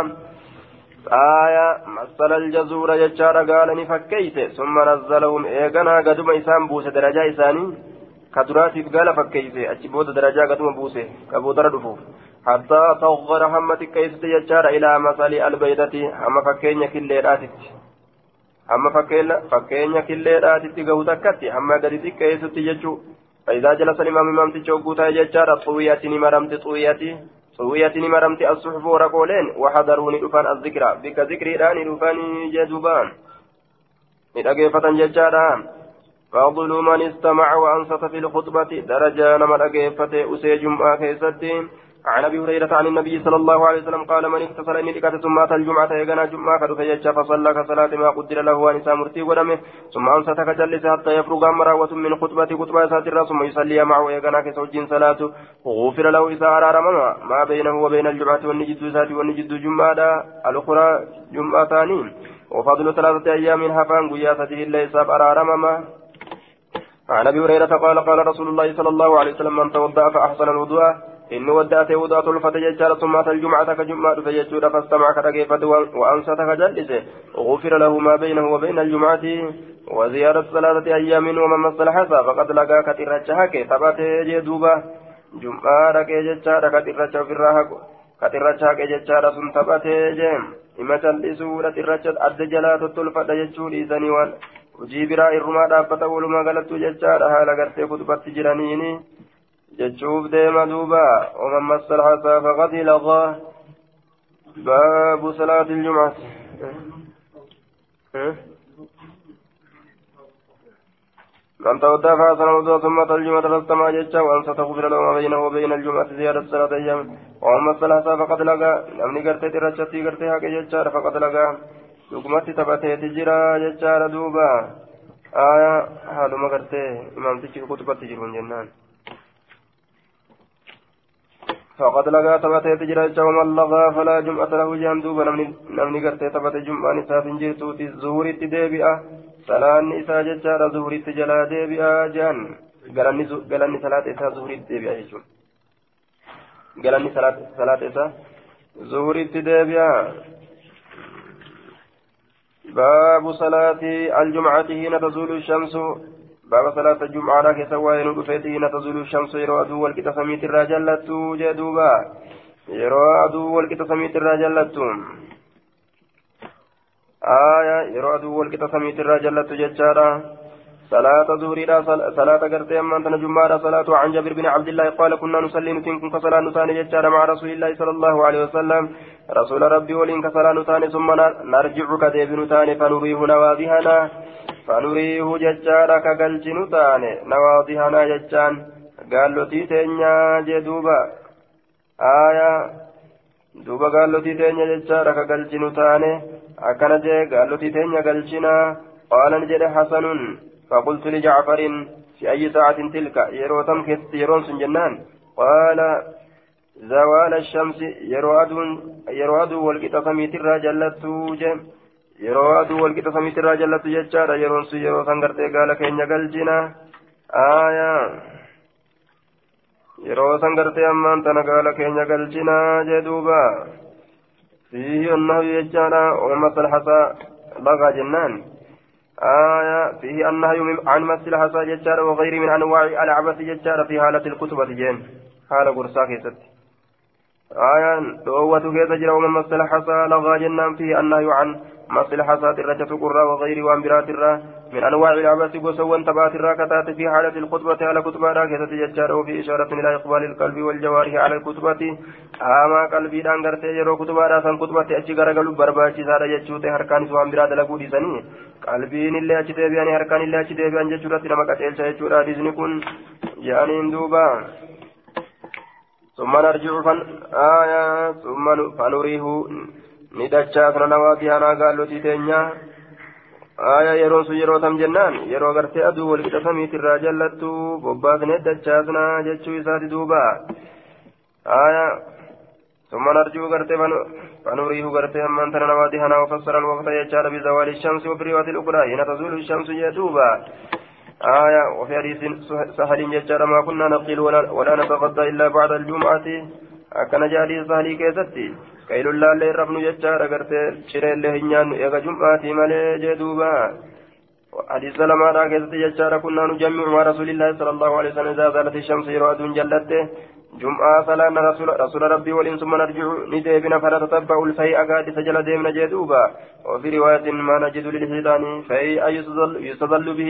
آية مثل الجزور يجار قال نفكيت ثم نزلهم إيقنا قدم إسان بوسة درجة إساني كدراتي قال فكيت أجبود درجة قدم بوسة كبود ردفوف حتى تغر همتك كيست يجار إلى مثل البيضة هم فكين كليراتك هم فكين كليراتك قودكت هم قدتك كيست يجو فإذا جلس الإمام إمام تجوكوتا يجار طوياتي مرمت طوياتي طوياتي مرمت الصحف ورقولين وحضروني دفان الذكر بك ذكري راني دفاني جذبان متأجفة ججارا فضل من استمع وأنصت في الخطبة درجة نما أجفة أسيجم آخيستين عن أبي هريرة عن النبي صلى الله عليه وسلم قال من اغتسل إني لكت ثم أتى الجمعة يغنى جمعة فدفيتش فصلى كصلاة ما قدر له ونساء مرتي ودمه ثم أنصت كجلس حتى يفرغ مراوة من خطبة خطبة ساترة ثم يصلي معه يغنى كسوج صلاة غفر له إذا أرار ما بينه وبين الجمعة والنجد سات والنجد جمعة الأخرى جمعتان وفضل ثلاثة أيام هفان قياسته ليس أرار ما عن أبي هريرة قال قال رسول الله صلى الله عليه وسلم من توضأ فأحسن الوضوء إن ودأت وضعت الفتى ثم أتى الجمعة كجمعة فيجود فاستمع كرقيفة وأنصت كجلس غفر له ما بينه وبين الجمعة وزيارة ثلاثة أيام ومن مس الحسى فقد لقى كترتشهك ثبت جدوبة جمعة ركي جتشارة كترتشه في الرهق كترتشهك جتشارة سن ثبت جيم إما تلسوا لترتشت أد جلات التلفة يجود إذن وان وجيب رأي الرمى دابة ولما قلت جتشارة هالا قرتي خطبة جرانيني جتشوف ديما دوبا ومن مس الحسى فقد لغى باب صلاة الجمعة من توضأ فأحسن الوضوء ثم أتى الجمعة فاستمع جتشا وأنصت غفر له ما بينه وبين الجمعة زيادة ثلاثة أيام ومن مس الحسى فقد لغى نمني قرتي ترشتي قرتي حق جتشا فقد لغى حكمتي تبتي تجرى جتشا دوبا آية هذا ما قرتي إمام تجي كتبة تجرون جنان فقد لقى ثبت تجرى ومن لغى فلا جمعة له جهن دوبا نمني قرتي ثبت جمعة نساء جرتو الزهور التدابئة صلاة نساء ججارة زهور التجلا دابئة جهن قلني صلاة إساء زهور التدابئة يجون قلني صلاة إساء زهور التدابئة باب صلاة الجمعة حين تزول الشمس باب صلاة الجمعة لك سواء نقفته حين تزول الشمس يرى عدو والكتسميت الرجلة جدوبا يرى عدو والكتسميت الرجلة آية يرى عدو والكتسميت الرجلة ججارة صلاة ظهرنا صلاة قرتي أما أنت جمعة صلاة عن جابر بن عبد الله قال كنا نصلي نتنكم كصلاة نتاني ججارة مع رسول الله صلى الله عليه وسلم رسول ربي ولين كصلاة نتاني ثم نرجع كديب نتاني فنريه نواضحنا فنريه ججارة كقلج نتاني نواضحنا ججان قال له تيتينيا جدوبا آية دوبا قال له تيتينيا ججارة كقلج نتاني أكن جي قالوا تتين قلشنا قال نجد حسن فقلت لجعفر في أي ساعة تلك يرو تمكت يرون سنجنان قال زوال الشمس يرو أدو والقطة سميت الرجلت يرو أدو والقطة سميت الرجلت ججارة يرون سي يرو سنغرتي قال كين قلشنا آية yeroo san gartee ammaan tana gaala keenya galchinaa jee duuba fiihi annahu jechaadha ummata alhasaa lagaa jennaan آية فيه النهي عن مس الحصى ججار وغيره من أنواع العبث ججار في حالة الكتبة جين حالة قرصا كيست آية دوة كيس جرى ومن مس الحصى لغا جنان فيه النهي عن مس الحصى الرجة قرى وغيره وانبرات الرا من أنواع العبث قسوا تبات الراكتات في حالة الخطبة على كتبة راكتة ججار وفي إشارة إلى إقبال القلب والجوارح على الكتبة آما قلبي دانغرت يرو كتبة راسا كتبة أجيغر قلوب برباشي سارة ججوت هركان سوام براد لقودي سني قلبين اللي أجتي بيان هركان اللي أجتي بيان ججورة لما قتل ججورة رزن كن يعني دوبا ثم نرجع فن آية ثم فنريه ندجاتنا نواتينا قالوا تيتينيا آية يرو سيرو تم جنان يرو غرتي أدو والكتسميت الراجلتو ببات ندجاتنا ججو إسات دوبا آية ثم نرجو غرتي فنريه غرتي أمان تنا نواتينا وفسر الوقت يجار بزوال الشمس وبريوة الأخرى هنا تزول الشمس يدوبا آية وفي حديث سهل يجار ما كنا نقيل ولا, ولا نتغضى إلا بعد الجمعة أكن جالي سهلي كيستي كيل الله اللي ربنا يجار غرتي شري اللي هنيان يغا جمعة مالي جدوبا حديث لما را كيستي يجار كنا نجمع مع رسول الله صلى الله عليه وسلم إذا زالت الشمس يراد جلته جمعة صلاة رسول, رسول ربي والإنس ثم نرجع نديبنا فنتتبع الفيء قاد سجل ديمنا جدوبا وفي رواية ما نجد للحيطان فيء يستظل به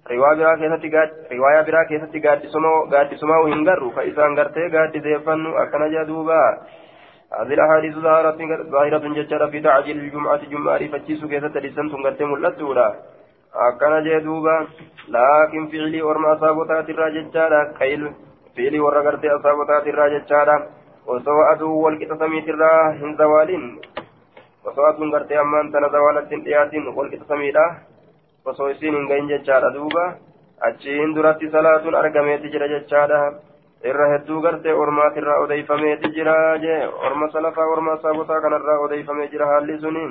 رواية برا كيستي قاد سماو هنغر فإذا انغرتي قاد زيفن أكنا جدوبا هذه الأحاديث ظاهرة ججرة في تعجيل الجمعة جمعة فتشيسو كيست لسان تنغرتي ملتورا أكنا جدوبا لكن فعلي ورما صابتات الراججارة كيل فعلي ورغرتي أصابتات الراججارة وسوى أدو والكتسميت الرا هنزوالين وسوى أدو غرتي أمان تنزوالت انتياتين والكتسميت osoo isiin hin gahin jechaadha duuba achiin duratti salaatuun argameeti jira jechaadha irra hedduu gartee ormaatirraa odeeyfameeti jira jee orma salafaa orma saabotaa kanarraa odeeyfamee jira haalli suni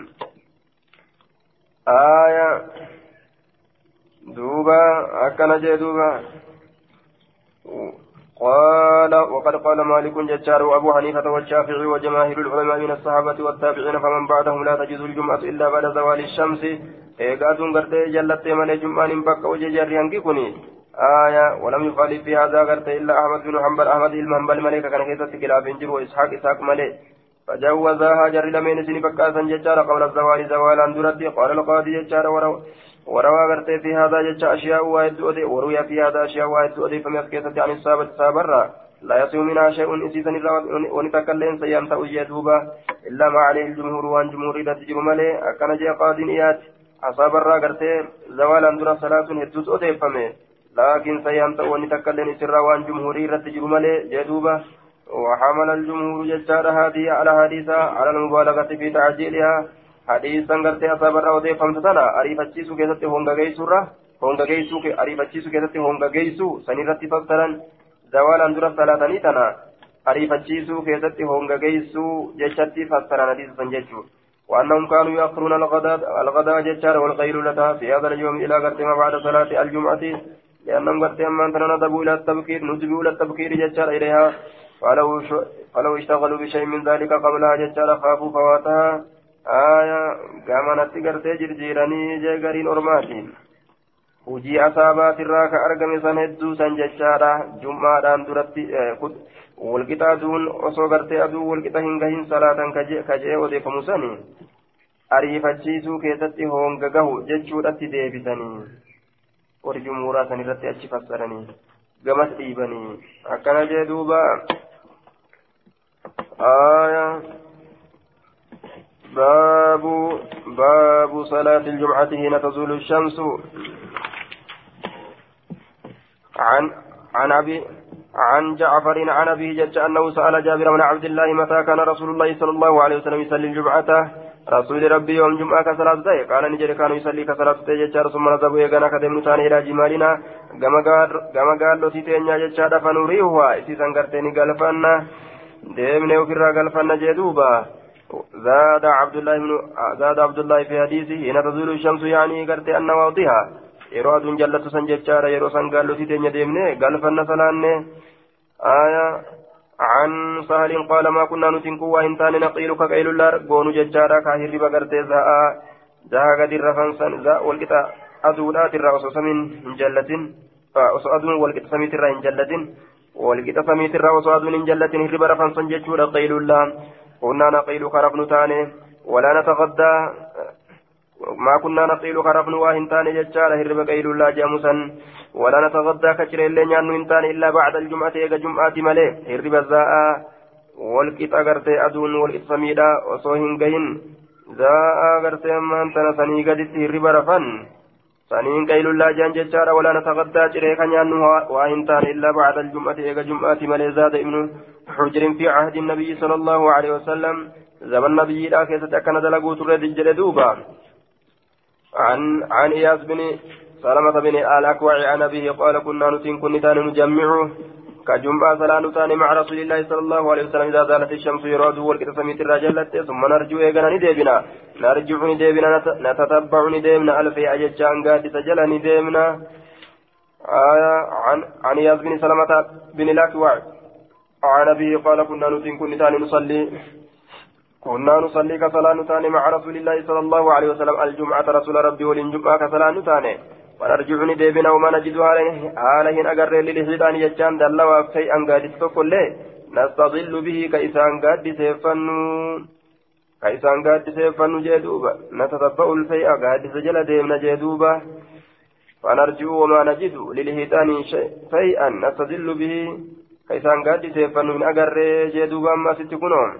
aaya duuba akkana jee duuba قال وقد قال مالك ججار وابو حنيفه والشافعي وجماهير العلماء من الصحابه والتابعين فمن بعدهم لا تجوز الجمعه الا بعد زوال الشمس ايغادون غرتي جلت من جمعان بك وججار ينكوني آية ولم يخالف في هذا غرتي الا احمد بن حنبل احمد المنبل ملك كان كيسة خلاف انجر واسحاق اسحاق ملك فجوزها جر لمن سن بكاسا ججار قبل الزوال زوالا درتي قال القاضي ججار وروى غرتي في هذا جج أشياء واحد أودي وروي في هذا أشياء واحد أودي فما سكتت عن الصابت سابرا لا يصير منها شيء إسيسا ونتكلم سيام تأوجيتوبا إلا ما عليه الجمهور وان جمهوري لا تجر ملي أكن جاء قادنيات أصابرا غرتي زوالا درا صلاة هدوس أودي فمي لكن سيام ونتكلم سرا وان جمهوري لا تجر ملي جدوبا وحمل الجمهور ججار هذه على حديثة على المبالغة في تعجيلها حديثا غرتي أصابر أودي فمتنا أريفتشيسو كيستي هونغا جيسو را هونغا جيسو أريفتشيسو كيستي هونغا جيسو سنيرتي فكترا زوالا درا صلاة تنا أريفتشيسو كيستي هونغا جيسو جيشتي فكترا حديث سنجيشو وأنهم كانوا يأخرون الغداء الغداء جيشار والغيرولة في هذا اليوم إلى غرتي ما بعد صلاة الجمعة لأنهم غرتي أما أنتنا ندبوا إلى التبكير ندبوا إلى التبكير جيشار إليها فلو فلو اشتغلوا بشيء من ذلك قبلها جيشار خافوا فواتها آية قامنت قرتي جرجيراني جاقرين أرماتين hujii asaabaatiirraa ka argame san hedduu san jechaadha jummaadhaan duratti walqixa aduun osoo gartee aduu walqixa hin gahin salaatan kajee odeeffamu sani ariifachiisuu keessatti honga gahu jechuudhatti deebisanii warri jumhuuraa san irratti achi fassaranii gamas dhiibanii akkana jee duuba آية باب باب صلاة الجمعة حين تزول الشمس عن عن أبي عن جعفر عن أبي جد أنه سأل جابر بن عبد الله متى كان رسول الله صلى الله عليه وسلم يصلي الجمعة رسول ربي يوم جمعة كصلاة تاي قال نجري كانوا يصلي كصلاة تاي جتشار ثم نذهب يغنا كدم نتاني إلى جمالنا كما قال كما قال لو تيتين جتشار فنريوها إسيسان قرتيني قلفنا ديمني وفرا قلفنا جدوبا زاد عبد الله بن زاد عبد الله في حديثه حين تزول الشمس يعني قرتي أن واضحة يراد جلت سنجتشار يرو سن قال لو تيتين ديمني قلفنا سلاني آية عن سهل قال ما كنا نتنكو وإن تاني نقيل كقيل الله قونو ججارا كاهر بقرتي زاء زاء قد الرفنسان زاء والقطع أدولات الرأس من جلة أصو أدون والقطع سميت الرأي جلة والقطع سميت الرأس أدون جلة هرب رفنسان ججورا قيل الله كنا نقيل كرفن تاني ولا نتغدى ما كنا نقيل كرفن وإن تاني ججارا هرب قيل الله جامسا ولا نتغدى كثير اللي نحن إنتان إلا بعد الجمعة إيجا جمعة ملي هرب الزاء والكت أغرتي أدون والكت سميدا وصوهن قين زاء أغرتي أمان تنساني قدت هرب رفن سانين قيل الله جان ججارة ولا نتغدى جريكا نحن وإنتان إلا بعد الجمعة إيجا جمعة ملي زاد ابن حجر في عهد النبي صلى الله عليه وسلم زمن النبي لا كيسة كان دلقوا تريد الجلدوبا عن عن إياس بن سلمة بن الأكوع عن أبيه قال كنا نتين كنتان نجمع كجمعة صلاة نتان مع رسول الله صلى الله عليه وسلم إذا زالت الشمس يراد والكتسميت الرجل ثم نرجو إيقنا نديبنا نرجع نديبنا نتتبع نديبنا ألفي أججان قاد سجل نديبنا آية عن عن إياس بن سلمة بن الأكوع عن أبيه قال كنا نتين كنتان نصلي كنا نصلي كصلاة نتان مع رسول الله صلى الله عليه وسلم الجمعة رسول ربي والجمعة كصلاة نتان ونرجع نديبنا وما نجد هالهن أقر للحيطان يجان دلوا شيئا قادت كل نستظل به كإسان قاد سيفنو كإسان قاد سيفنو جدوبا نتتبع الفيء قاد سجل ديمنا جدوبا فنرجع وما نجد للحيطان شيئا نستظل به كإسان قاد سيفنو من أقر جدوبا ما ستكونون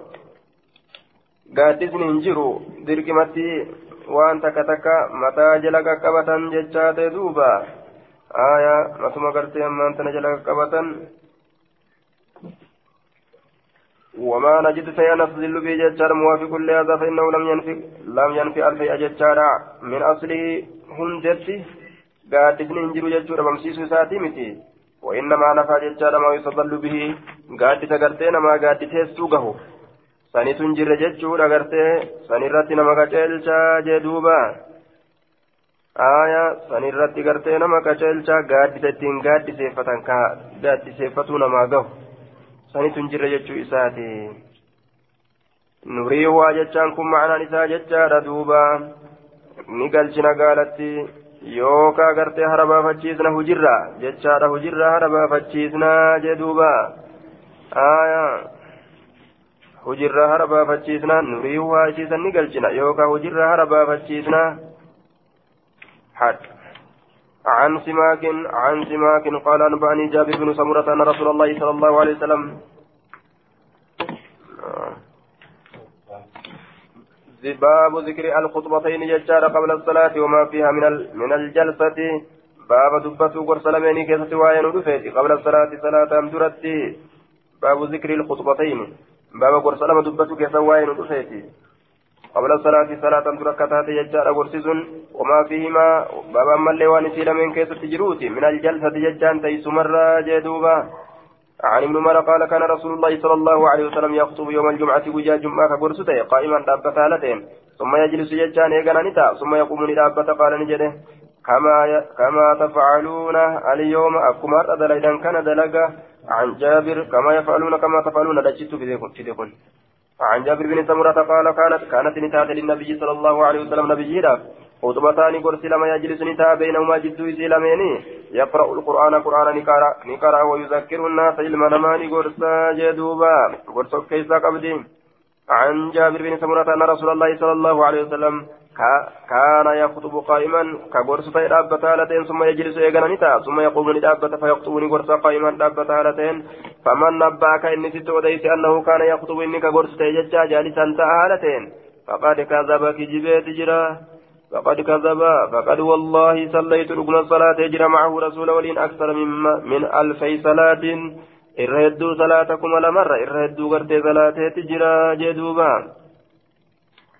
قادسن هنجروا درقمتي waan takka takka mataa jala qaqqabatan jechaa ta'e duuba aayaa matuma gartee ammaan tana jala qaqqabatan وما نجد شيئا نستدل به ججار موافق لهذا فإنه لم ينفي لم ينفي ألفي ججار من أصله هندتي قادسن هنجروا ججور بمسيس ساتي متي وإنما نفى ججار ما يستدل به قادس قرتين ما قادس يسوقه sanitun jirre jechuudha gartee sanirratti nama qaceelchaa jedhuuba aayaa sanirratti gartee nama qaceelchaa gaaddisa ittiin gaaddiseeffatan ka gaaddiseeffatuu namaa gahu sanitun jirre jechuu isaati nuriihuwaa jechaan kun ma'anaan isaa jechaadha duuba ni galchina gaalatti yookaa gartee harabaafachiisna hujirra jechaadha hujirra harabaafachiisna jedhuuba aayaa hujirra harabaafachiisna nuriihuwaa isiisan ni galchina yookaa hujirra harabaafachiisna حد عن سماك عن سماك قال أنبأني جابر بن سمرة أن رسول الله صلى الله عليه وسلم باب ذكر الخطبتين ججار قبل الصلاة وما فيها من من الجلسة باب دبة قرسلمين كيسة وعين قبل الصلاة صلاة أمدرتي باب ذكر الخطبتين باب قرسلم دبة كيسة وعين قبل الصلاة صلاة تركتها تججار قرسس وما فيهما بابا ملي وانسي لمن كيس تجروتي من الجلسة ججان تيس مرة جدوبا عن ابن عمر قال كان رسول الله صلى الله عليه وسلم يخطب يوم الجمعة وجاء جمعة قرسته قائما دابة هالتين ثم يجلس ججان إيقنا نتا ثم يقوم لدابة قال نجده كما ي... كما تفعلون اليوم أكمار أدليدا كان دلقا عن جابر كما يفعلون كما تفعلون لجدت في عن جابر بن سمرة قال كانت كانت نتاة للنبي صلى الله عليه وسلم نبي خطبتان قرص لما يجلس نتاة بينهما جد سلمين يقرأ القرآن قرآن نكارا نكارا ويذكر الناس علما نمان قرصا جدوبا قرص كيسا قبدين عن جابر بن سمرة أن رسول الله صلى الله عليه وسلم كان يخطب قائما كقرص دابة هالتين ثم يجلس إيقنا نتاة ثم يقوم لدابة فيخطبني قرصا قائما دابة هالتين فمن نباك إني ست وديس أنه كان يخطب إني كقرص تيججا جالسا هالتين فقد كذب كجبيت جرا فقد كذب فقد والله صليت ركن الصلاة يجرى معه رسول ولين أكثر من من ألفي صلاة إرهدوا صلاتكم ولا مرة إرهدوا قرتي صلاة تجرى جدوبا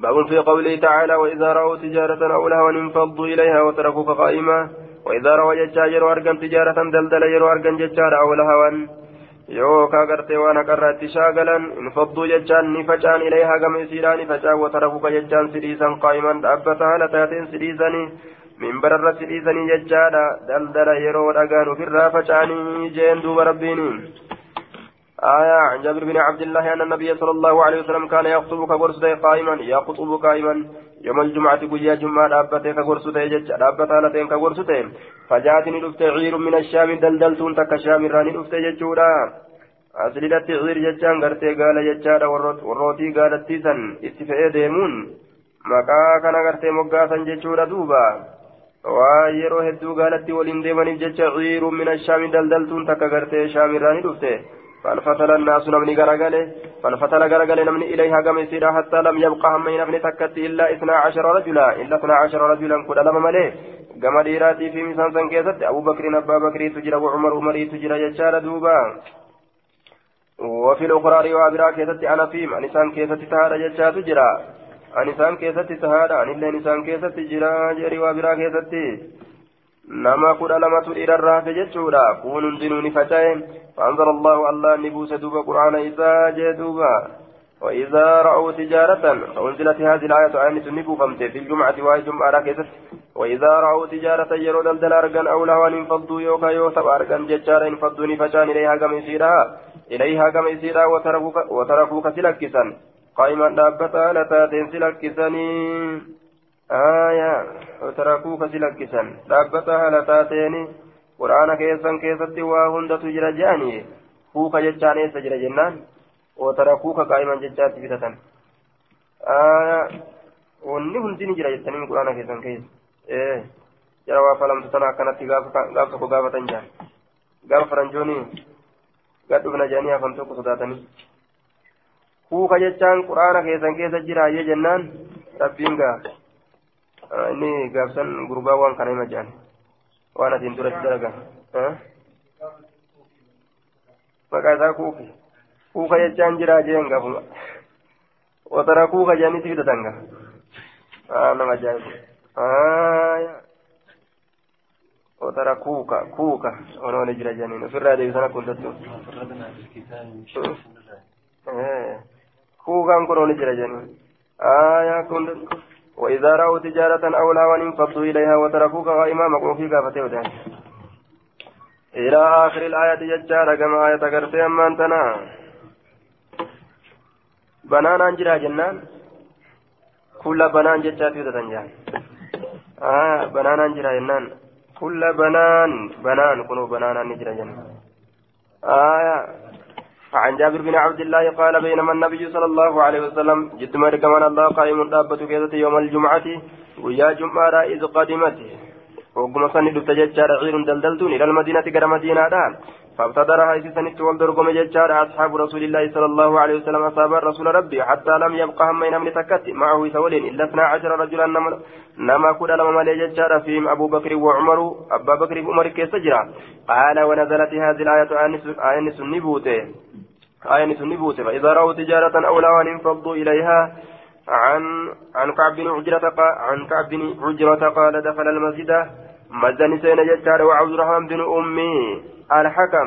باب في قوله تعالى وإذا رأوا تجارة أو لهوا انفضوا إليها وتركوك قائما وإذا رأوا ججاجر وأرقم تجارة دلدل يرو أرقم ججار أو لهوا يوكا قرتي وانا قرأت شاغلا انفضوا ججان نفجان إليها قم يسيران فجان وتركوك ججان سريسا قائما أبتها لتاتين سريساني من برر سريساني ججانا دلدل يرو أرقان في الرافجاني جين دوب ربيني آية عن جابر بن عبد الله أن النبي صلى الله عليه وسلم كان يخطب كغرسته قائما يخطب قائما يوم الجمعة قيا جمعة دابته كغرسته جج دابته لتين كغرسته فجاءتني رفت عير من الشام دلدلتون تك شام راني رفت ججورا أسلدت عير ججان غرتي قال ججارا وروتي قالت تيسن استفئي ديمون مكا كان غرتي مقاسا ججورا دوبا ويرو هدو قالت ولين ديماني جج عير من الشام دلدلتون تك غرتي شام راني رفته فانفتل الناس نمني غرغله فانفتل غرغله نمني إليها قم يسيرا حتى لم يبقى هم نفني تكت إلا اثنا عشر رجلا إلا اثنا عشر رجلا كل لما مليه قم ديراتي في مسان سنكيست أبو بكر أبا بكر تجرى وعمر عمر تجرى يجار دوبا وفي الأخرى رواية براكيست أنا فيم أنسان كيست تهارى يجار تجرى أنسان كيست تهارى أن إلا أنسان كيست تجرى رواية براكيست نما قد لمت إلى الرافع جتشورا كون دنوني فتاين فأنزل الله الله نبوس دوبا قرآن إذا جدوبا وإذا رأوا تجارة أنزلت هذه الآية آية النبو خمسة في الجمعة وهي جمعة راكزت وإذا رأوا تجارة يرون الدل أرقان أو لهوا انفضوا يوكا يوسف أرقان جتشارا انفضوا نفتان إليها كم يسيرها إليها كم يسيرها وتركوك, وتركوك سلكسا قائما دابتا لتاتين سلكسني آية وتركوك سلكسا دابتها لتاتين قرآن كيسان كيستي وهند تجرى جاني كوكا جتشاني سجرى جنان وتركوك قائما جتشات فتة آية وني هندي نجرى جتاني قرآن كيسان كيس إيه جرى فلم تتنا كانت غافة غافة جان غافة فرنجوني قد ابن جانيها فانتوك صداتني كوكا جتشان قرآن كيسان كيس جرى جنان ربينغا inni gaafsan gurbaa waan kana hima jedhan waan atiin duratti dalagan maqaa isaa kuuki kuuka jechaan jiraa jeen gaafuma watara kuuka jedhanitti fidatan ga nama ajaa'ibu watara kuuka kuuka onooni jira jedhaniin ofirraa deebisan akka hundattu kuukaan kun ooni jira jedhaniin kun وإذا رأوا تجارة أو لهوا انفضوا إليها وتركوك قائما مقوفي كافته ودان إلى آخر الآية ججارة كما آية قرتي أما أنتنا بنان أنجرا جنان كل بنان ججات ودان جان آه بنان أنجرا جنان كل بنان بنان كنوا بنان أنجرا جنان آية عن جابر بن عبد الله قال بينما النبي صلى الله عليه وسلم جد مرك من الله قائم دابة كذا يوم الجمعة ويا جمعة إذ قدمت وقم صند تججار عير دلدلتون إلى المدينة كرا مدينة دان فابتدرها إسسنت والدرقم ججار أصحاب رسول الله صلى الله عليه وسلم أصحاب رسول ربي حتى لم يبقى هم من تكت معه سولين إلا اثنا عشر رجلا نما كل لما مالي ججار فيهم أبو بكر وعمر أبا بكر وعمر كيسجرا قال ونزلت هذه الآية آية النبوته آية النبوت فإذا رأوا تجارة أو لهوا انفضوا إليها عن عن كعب بن عجرة عن كعب بن عجرة قال دخل المسجد مزن سين ججار وعبد الرحمن بن أمي الحكم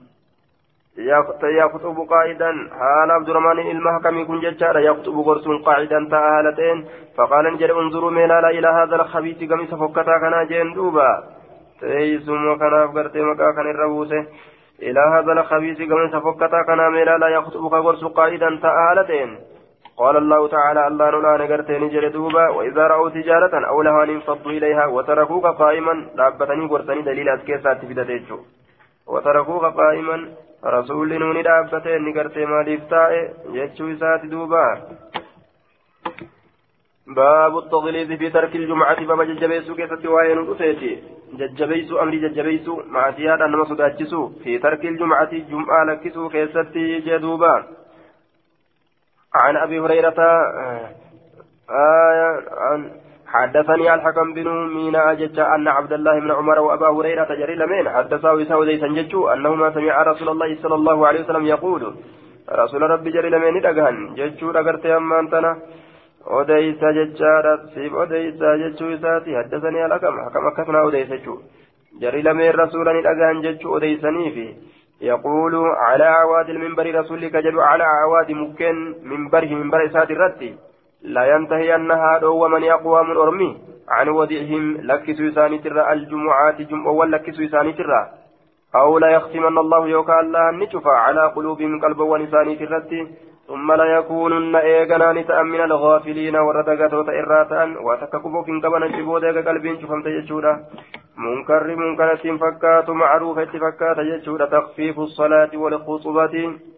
يخطب قائدا حال عبد الرحمن المحكم يكون ججار يخطب قرص قاعدا تأهلتين فقال انجل انظروا ميلا إلى هذا الخبيث قميص فكتا كان جندوبا تيسم وكان أفقرت مكا كان الربوسه إلى هذا الخبيث قميص فكتا كان ميلا لا يخطبك قرص قائدا تأهلتين قال الله تعالى الله نولا نقرتين جلدوبا وإذا رأوا تجارة أو لهوا انفضوا إليها وتركوك قائما لابتني قرصني دليل أسكيسات بدأتيجو وتركوك قائما رسول نوني لابتين نقرتي ماليف تائي يجو إسات دوبا باب التغليظ في ترك الجمعة باب ججبيسو كيست وين أسيتي ججبيسو أمري ججبيسو مع سيادة أنما سداتشسو في ترك الجمعة جمعة لكسو كيست جدوبا عن أبي هريرة آه عن حدثني الحكم بن مينا جج أن عبد الله بن عمر وأبا هريرة جري لمن حدثه يساو زي سنججو أنهما سمع رسول الله صلى الله عليه وسلم يقول رسول ربي جري لمن دغهن ججو دغرت أما أنتنا أوديس ججارة سيب أوديس ججو إساتي حدثني الأكم حكم أكثنا أوديس ججو جري لمن رسولا الأذان ججو أوديسني في يقول على عواد المنبر رسولك جل على عواد مكن منبره منبر إسات الرتي لا ينتهي أنها ومن يقوى من أرمي عن وديهم لك سيساني ترى الجمعات جمع ولك سيساني ترى أو لا يختمن الله يوكا الله نشفى على قلوبهم قلبا ونساني ترتي ثم لا يكونن إيغانا نتأم من الغافلين وردقات وتئراتا وتككبوا في قبنا جبودك قلبين شفمت يجودا منكر منكرة فكات معروفة فكات يجودا تخفيف الصلاة والخطبة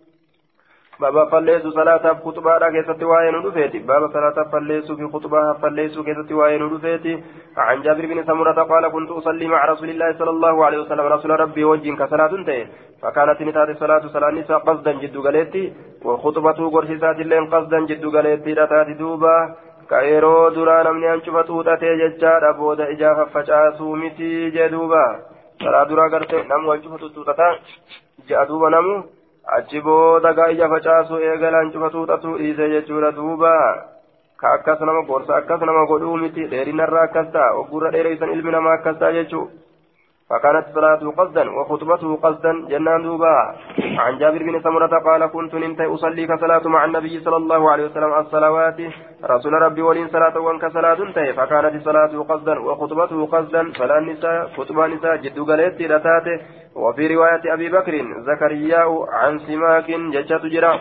بابا فليسو صلاة خطبة كيست وين رفيتي بابا صلاة فليسو في خطبة فليسو كيست وين رفيتي عن جابر بن سمرة قال كنت أصلي مع رسول الله صلى الله عليه وسلم رسول ربي وجه كصلاة تي فكانت نتات صلاة صلاة نساء قصدا جد قليتي وخطبته قرشسات اللين قصدا جد قليتي رتات دوبا كايرو درانا من أنشفتو تاتي ججار أبود إجافة فجاسو متي جدوبا صلاة درا قرتي نمو أنشفتو تاتا جادوبا نمو achi booda gaa'ija facaasu eegalaan cufatuudhatu dhiise jechuudha duuba ka akkas nama gorsa akkas nama godhuu miti dheerinarraa akkas ta'a oggurra dheereysan ilmi namaa akkas ta'a jechuu فكانت صلاته قصدا وخطبته قصدا جنان دوبا عن جابر بن سمرة قال كنت ننتهي أصلي كصلاة مع النبي صلى الله عليه وسلم الصلوات رسول ربي ولين صلاة وانك صلاة انتهي فكانت صلاته قصدا وخطبته قصدا فلا النساء خطبة نساء جد قلت رتاته وفي رواية أبي بكر زكريا عن سماك ججة جرا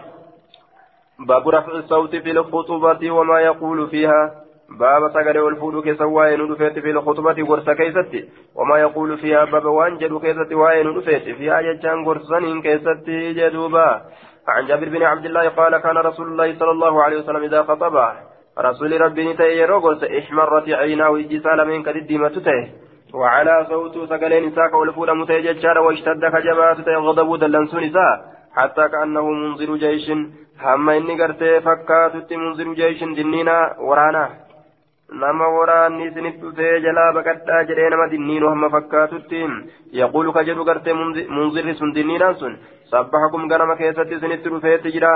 باب رفع الصوت في الخطبة وما يقول فيها باب سجد والفود كسواي ندفت في الخطبة ورس كيستي وما يقول فيها باب وانجد كيستي واي ندفت فيها جان قرصن كيستي جدوبا عن جابر بن عبد الله قال كان رسول الله صلى الله عليه وسلم إذا خطب رسول ربي نتي رغس احمرت عيناه وجسال من كدد متته وعلى صوت سجلين ساق والفود متججار واشتد كجبات غضب دلنسون سا حتى كأنه منذر جيش هم إني قرتي فكات منذر جيش دنينا ورانا nama waraanni isinitti dhufee jalaa baqadhaa jedhee nama dinniinu hamma fakkaatutti yaquulu ka jedhu gartee munzirri sun dinniidhaan sun sabbahakum ganama keessatti isinitti dhufeetti jira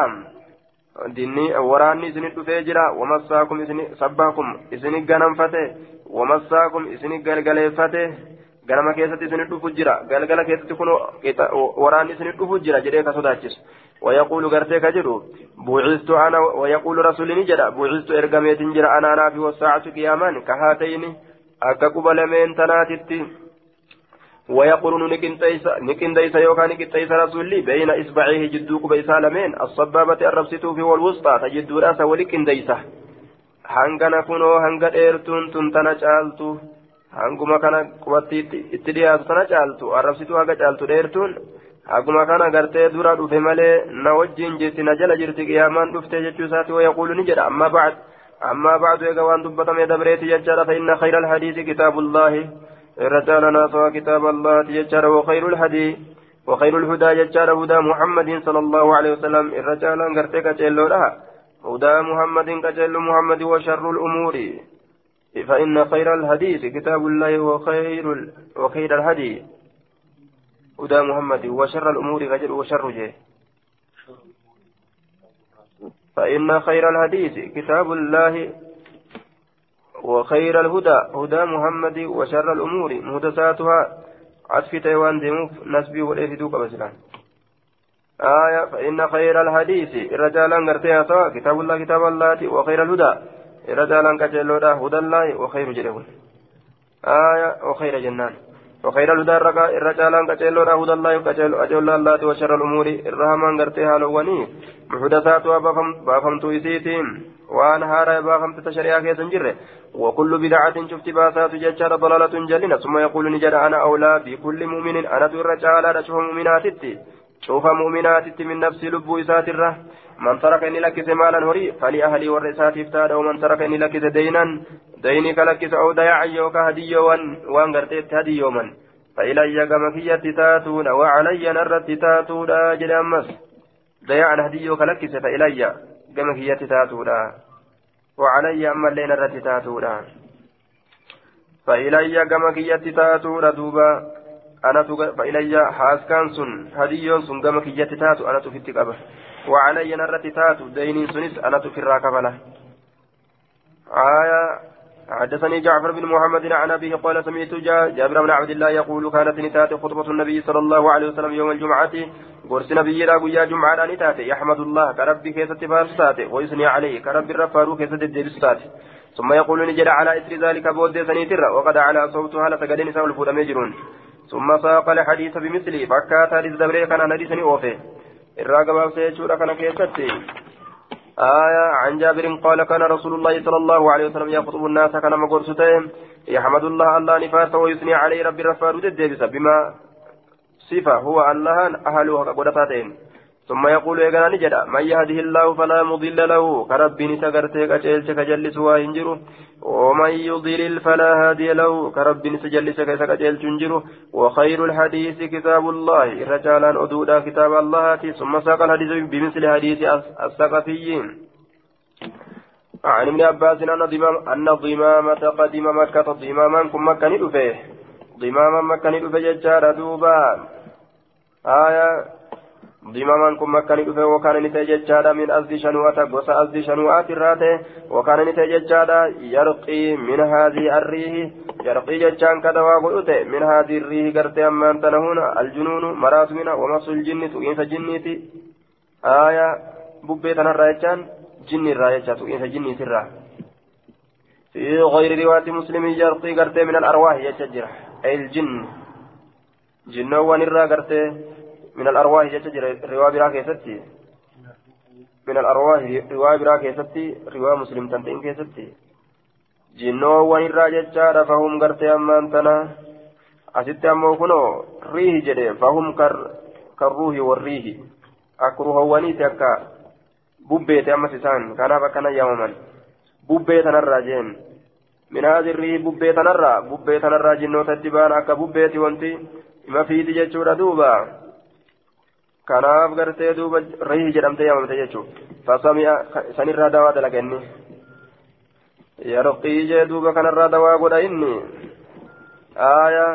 dinni waraanni isinitti dhufee jira wamassaakum isini sabbahakum isini ganamfate wamassaakum isini galgaleeffate ganama keessatti isinitti dhufu jira galgala keessatti kun waraanni isinitti dhufu jira jedhee ka sodaachisu ويقول غرتك جدو بعثت انا ويقول رسول نجدا بعثت ارغميت جرا انا انا في والساعه قيامان كهاتين اكقبل من تناتت ويقول نكن تيس نكن تيس يوكا نكن تيس رسولي بين اصبعيه جدوك بيسالمين الصبابه الربسط في والوسطى تجد راس ولكن تيسه هانغنا كنو هانغا ديرتون تنتنا چالتو هانغما كان قوتي اتديات تنا چالتو الربسط هاغا چالتو ديرتون akkuma kana gartee dura dhufe malee na wajjin jirti na jala jirti qiyaamaan dhufte jechuu isaati wayaquulu ni jedha amma bacd amma bacdu eega waan dubbatame dabreeti jechaadha fa inna khayra alhadiisi kitaabullaahi irra caalanaa sawa kitaaba allaati jechaadha wakayru lhadii wakayru lhudaa jechaadha hudaa muhammadin sala allahu alehi wasalam irra caalaan gartee qaceelloodha hudaa muhammadin qaceellu muhammadin washarru lumuuri fa inna khayra alhadiisi kitaabullaahi wakayru alhadii هدى محمد وشر الأمور غجر وشر جه فإن خير الحديث كتاب الله وخير الهدى هدى محمد وشر الأمور محدثاتها عطف تيوان دموف نسبي والإفدوك بسلام آية فإن خير الحديث الرجالا قرتها سواء كتاب الله كتاب الله وخير الهدى الرجالا كجلودا هدى الله وخير جلهم آية وخير جنان وخير الهدى الرجال كجلو هدى الله كجلو أجل الله وشر الأمور الرحمن قرتها لوني محدثاتها بافمت إسيتهم وأنهارها بافمت تشريعها كيسنجر وكل بدعة شفت باسات ججار ضلالة جلنة ثم يقول نجد أنا أولى بكل مؤمن أنا الرجال أشوف مؤمناتي شوف مؤمناتي من نفس لب إسات الره من تركني لك مالا هري فلأهلي والرسات افتاد ومن تركني لك دينا دينك لك أو دياع يوك هدي وان قرتيت هدي يوما فإلي قمكية تاتون وعلي نرت تاتون أجل أمس دياع هدي يوك لك فإلي قمكية تاتون وعلي أما اللي نرت تاتون فإلي قمكية تاتون دوبا أنا فإلي حاسكان سن هدي سن قمكية تاتو أنا تفتك أبه وعلي نرت تاتو ديني سنس أنا تفراك بله آية حدثني جعفر بن محمد عن أبيه قال سمعت جابر بن عبد الله يقول كانت نتات خطبة النبي صلى الله عليه وسلم يوم الجمعة قرس نبي لا قيا جمعة نتات يحمد الله كربي كيسة فارسات ويثني عليه كربي الرفارو كيسة الدبستات ثم يقول نجد على إثر ذلك بود سنيتر وقد على صوتها لتقدني سول فود مجرون ثم ساق الحديث بمثله فكات حديث دبري كان حديثني أوفي الراقب سيشور كان كيستي آية عن جابر قال كان رسول الله صلى الله عليه وسلم يخطب الناس كان مقرستين يحمد الله الله نفاس ويثني عليه ربي الرفار الدبس بما صفة هو الله أهله قدرتين ثم يقول يا نجد من يهده الله فلا مضل له كرب نسجرتك أجلسك جلس وينجره ومن يضلل فلا هادي له كرب نسجلسك أجلس ينجره وخير الحديث كتاب الله رجالا أدودا كتاب الله ثم ساق الحديث بمثل حديث الثقفيين عن ابن عباس أن ضمامة قدم مكة ضماما كم مكة ندفه ضماما مكة ندفه ججار دوبا آية ضماما كم مكان يدفع وكان نتججادا من أزد شنوات وسا أزد شنوات الراته وكان نتججادا يرقي من هذه الريح يرقي ججان كذا وقلت من هذه الريح قرت أما أنت نهون الجنون مرات منها ومس الجن تؤينس جنيتي آية ببيتنا الرايجان جن الرايجات تؤينس جنيت الراه في غير رواية مسلم يرقي قرت من الأرواح يتجرح أي الجن جنوان الرا قرت من الأرواح يتجرى رواية براك يستي من الأرواح رواية براك يستي رواية مسلم تنتين كيستي جنو وان راجتشار فهم قرتي أما أنتنا أستي أما كنو ريه جدي فهم كر كالروح والريه أكروه وانيت أكا ببيت أما سيسان كان فكنا يوما ببيت الراجين من هذه الريه ببيت نرى ببيت نرى جنو تجبان أكا ببيت وانتي ما في تجتشور دوبا kanaaf gartee duuba rihii jedhamtee yaamamte jechuudha fasami'a sanirraa dawaa dalaga inni yarqii jee duuba kanarraa dawaa godha inni aaya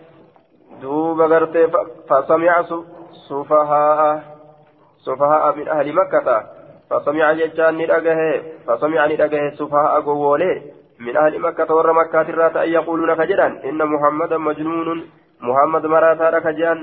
duuba gartee fasami'a sufahaa sufahaa min ahli makkata fasami'a jechaan ni dhagahe fasami'a ni dhagahe sufahaa gowwoolee min ahli makkata warra makkaatirraa ta'an yaquuluuna ka jedhan inna muhammadan majnuunun muhammad maraataa ka jedhan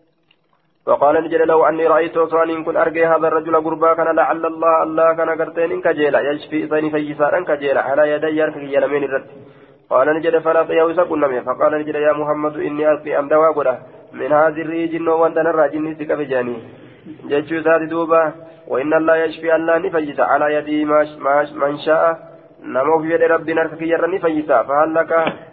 وقال نجل لو أني رأيت صاني كن أرجي هذا الرجل قربا كان لعل الله الله كان قرتين إنك جيلا يشفي إذن فيسار إنك جيلا على يدي يركي يلمين الرد قال نجل فلا طيوس كن فقال نجل يا محمد إني ألقي أم دوا من هذه الريجن وأنت نرى جني سك بجاني جيتشو ساد دوبا وإن الله يشفي الله نفيس على يدي من شاء نمو في يد ربنا ركي يرني فيسا فهل لك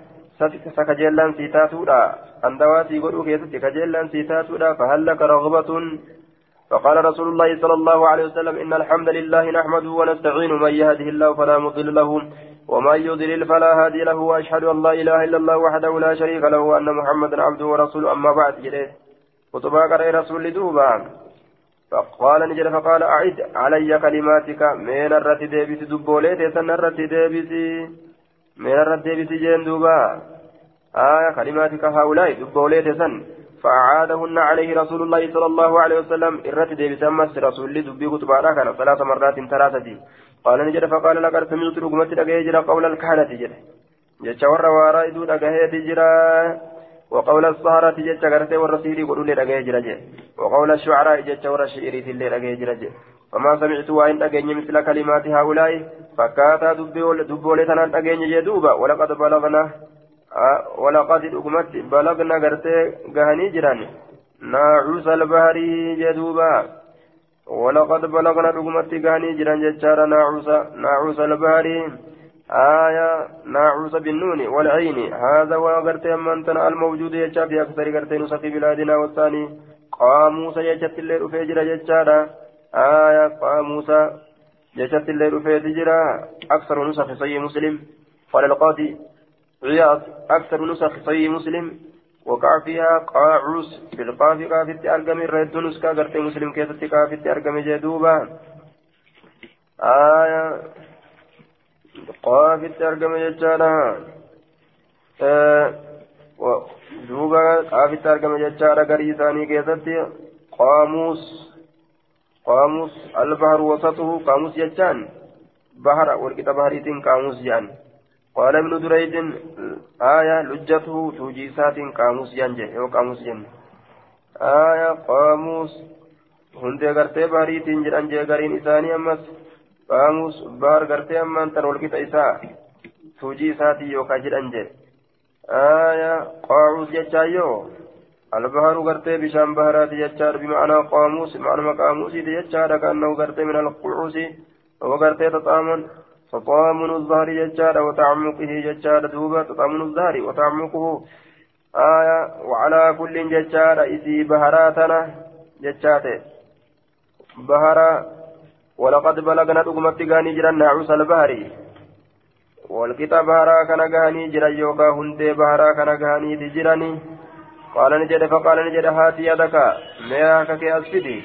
سكجلان سيتاتودا أندواتي قلوا كيست كجلان سيتاتودا فهل لك رغبة فقال رسول الله صلى الله عليه وسلم إن الحمد لله نحمده ونستعين من يهده الله فلا مضل له ومن يضلل فلا هادي له وأشهد أن لا إله إلا الله وحده لا شريك له وأن محمدا عبده ورسوله أما بعد جليه خطبا قرأ رسول دوبا فقال نجل فقال أعد علي كلماتك من الرت ديبس دبوليت سن الرت ديبس من الرد بس جين دوبا آية كلماتك هؤلاء دبوليت سن فأعادهن عليه رسول الله صلى الله عليه وسلم الرد بس أمس رسول الله دبي كتبانا كان ثلاث مرات ثلاثة قال نجد فقال لقد سمعت رقمة أجيجر قول الكهنة جد جتشور ورائد أجهيت جرا وقول الصهرة جتشغرت والرسيل يقولون أجيجر جد وقول الشعراء جتشور الشعري الليل أجيجر جد فما سمعت وإن أجيني مثل كلمات هؤلاء فكاتا دبولي تنان أجيني جدوبا ولقد بلغنا آه ولقد أقمت بلغنا قرتي قهني جراني ناعوس البهري جدوبا ولقد بلغنا أقمت قهني جران جتشارا ناعوس ناعوس البهري آية ناعوس بالنون والعين هذا وقرتي أمانتنا الموجود يجاب في أكثر قرتي نسخ بلادنا والثاني قاموس يجت الليل فجر جتشارا آية قاموس جشت الليل في تجرى أكثر نسخ صحيح مسلم قال القاضي عياض أكثر نسخ صحيح مسلم وقع فيها قاعوس في القاف قافت أرقم الرد نسكا قرت مسلم كيست قافت أرقم جدوبا آية قافت أرقم ججانا آه دوبا قافت أرقم ججانا قريساني كيست قاموس قاموس البحر وسطه قاموس يجان بحر والكتا بحريتين قاموس جان قال ابن دريد آية لجته توجيسات قاموس جان جه أو قاموس جن آية قاموس هندي غرتي بحريتين جران جه غرين إساني أمس قاموس بار غرتي أمان تن والكتا إساء توجيسات يوكا جران جه آية قاعوس جتايو البحر غرتي بشام بحرات جتار بمعنى قاموس معنى قاموس جتار كأنه غرتي من القعوس وغرتي تطامن تطامن الظهر جتار وتعمقه جتار دوبا تطامن الظهر وتعمقه آية وعلى كل جتار إسي بحراتنا جتاته بحرا ولقد بلغنا دقمت غاني جران نعوس البحر والكتاب بحرا كان غاني جرا يوكا هندي بحرا كان غاني تجراني قال نجد فقال نجد هاتي يدك مياك كي أسفدي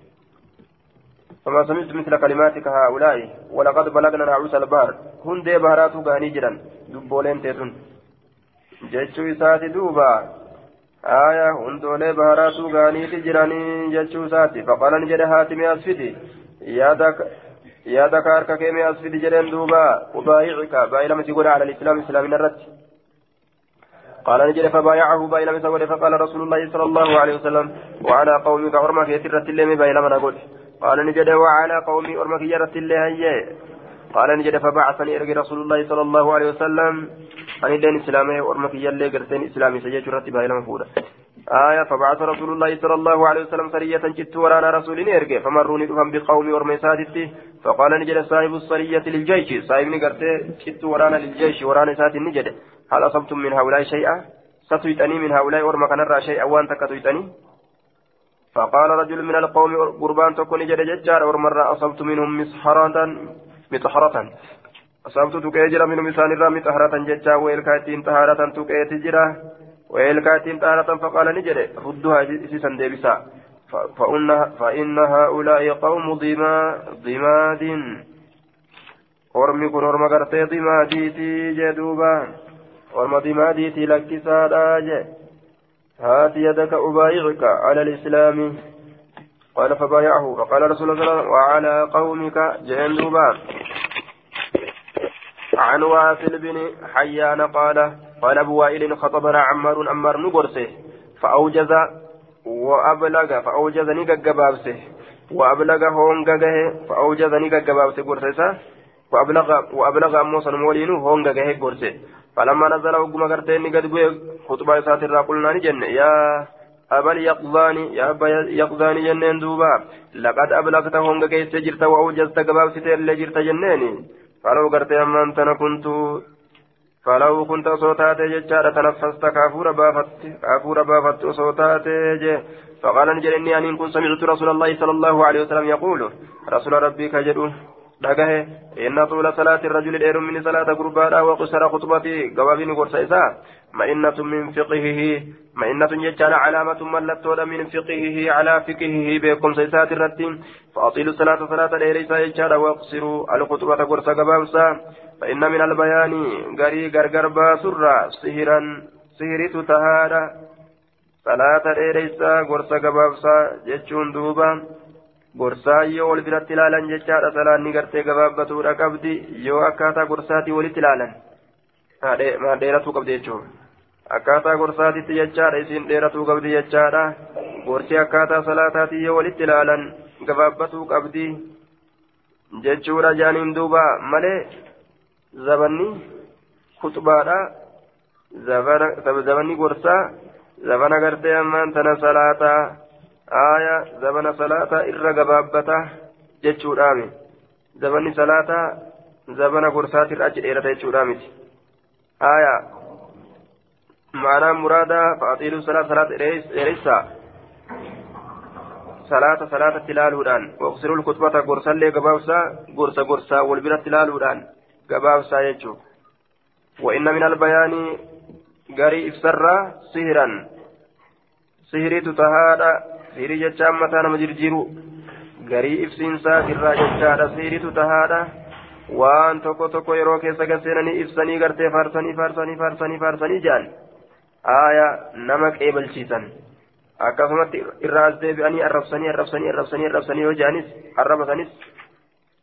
فما سمعت مثل كلماتك هؤلاء ولقد بلغنا نعوس البحر هندي بحرات غاني جرا دبولين تيتون جتشو إساتي دوبا آية هندولي بحرات غاني تجراني جتشو إساتي فقال نجد هاتي مي أسفدي يدك يدك أركك كي أسفدي جرين دوبا أبايعك بايلما تقول على الإسلام إسلامنا الرد قال نجد فبايعه بايلما تقول فقال رسول الله صلى الله عليه وسلم وعلى قومك أرمك يترت الليم بايلما نقول قال نجد وعلى قومي أرمك يرت الليم قال نجد فبعثني إرقي رسول الله صلى الله عليه وسلم أن الدين إسلامي أرمك يلي قرتين إسلامي سجيج رت بايلما فودا آية فبعث رسول الله صلى الله عليه وسلم سرية جت ورانا رسول إرقي فمروني دفن بقومي أرميساتي فقال نجد صاحب السرية للجيش صاحب نقرتي جت ورانا للجيش ورانا سات نجد هل أصبتم من هؤلاء شيئا ستويتني من هؤلاء أرمك نرى شيئا وأنت كتويتني فقال رجل من القوم قربان تكون جد ججار أرمر أصبت منهم مسحرة مطهرة أصبت تكيجر من مسان الرا مطهرة ججا وإلكاتين طهارة تكيتجرا وإلكاتين طهارة فقال نجد ردها سيسا ديبسا فإن هؤلاء قوم ضما ضماد أرمي كن أرمى قرتي ضماديتي جدوبا أرمى ضماديتي لك ساداج هات يدك أبايعك على الإسلام قال فبايعه فقال رسول الله صلى الله عليه وسلم وعلى قومك جندوبا عن واصل بن حيان قال قال أبو وائل خطبنا عمار عمار نقرسه فأوجز وأبلغ فأوجزني كجبابسه وأبلغ هونغه فأوجزني كجبابسه قرسه وأبلغ وأبلغ موسى مولينو هونغه قرسه فلما نزل وقم قرتين قد بوي خطبة ساتر قلنا نجن يا أبا يقظاني يا أبا يقظاني جنين دوبا لقد أبلغت هونغ كيس جرت وأوجزت قبابسه اللي جرت جنيني فلو قرتين ما أنت كنت فلو كنت صوتات ججارة تنفست كافور بافت كافور بافت صوتات فقال نجل إني أن كنت سمعت رسول الله صلى الله عليه وسلم يقول رسول ربي كجدون دغه ان طول صلاه الرجل دير من صلاه قربانا وقصر خطبتي قوابين قرسيسا ما إنة من فقهه ما إنة يجعل علامة ملتود من فقهه على فقهه بكم سيسات الرتين فأطيلوا الصلاة صلاة ليريسا يجعل واقصروا الخطبة قرص قبابسا فإن من البيان غري غرغربا سرا سهرا سهرت تهارا صلاة ليريسا قرص قبابسا جتشون دوبا gorsaa yoo wal biratti ilaalan jechaadha salaanni gartee gabaabbatuudha qabdi yoo akkaataa gorsaatii walitti ilaalan maa dheeratuu qabdi jechuudha akkaataa gorsaatitti jechaadha isiin dheeratuu qabdi jechaadha gorsi akkaataa salaataatii yoo walitti ilaalan gabaabbatuu qabdi jechuudha jaaniin duuba malee zabanni kutubaadha zabanni gorsaa zabana gartee ammaan tana salaataa آية زمن صلاة إرى قبابته جتشورامي زمن صلاة زمن قرصات الأجل إرى جتشورامي آية معنى مرادة فأطيلوا صلاة صلاة إريسا صلاة صلاة تلال هدان واقصروا الكتبة قرصا لي قبابسا قرصا قرصا والبرة تلال هدان قبابسا يجو وإن من البيان قري إفسرا سهرا سهري تتهادى sirii jechaan mataa nama jirjiru garii ibsiinsaa irraa jechaadha siriitu tahaadha waan tokko tokko yeroo keessa gaseenanii ibsanii gartee faarsanii faarsanii faarsanii faarsanii jedhan aaya nama qeebalchiisan akkasumatti irraa as deebi'anii arrabsanii arrabsanii arrabsanii arrabsanii yoo jedhanis arrabasanis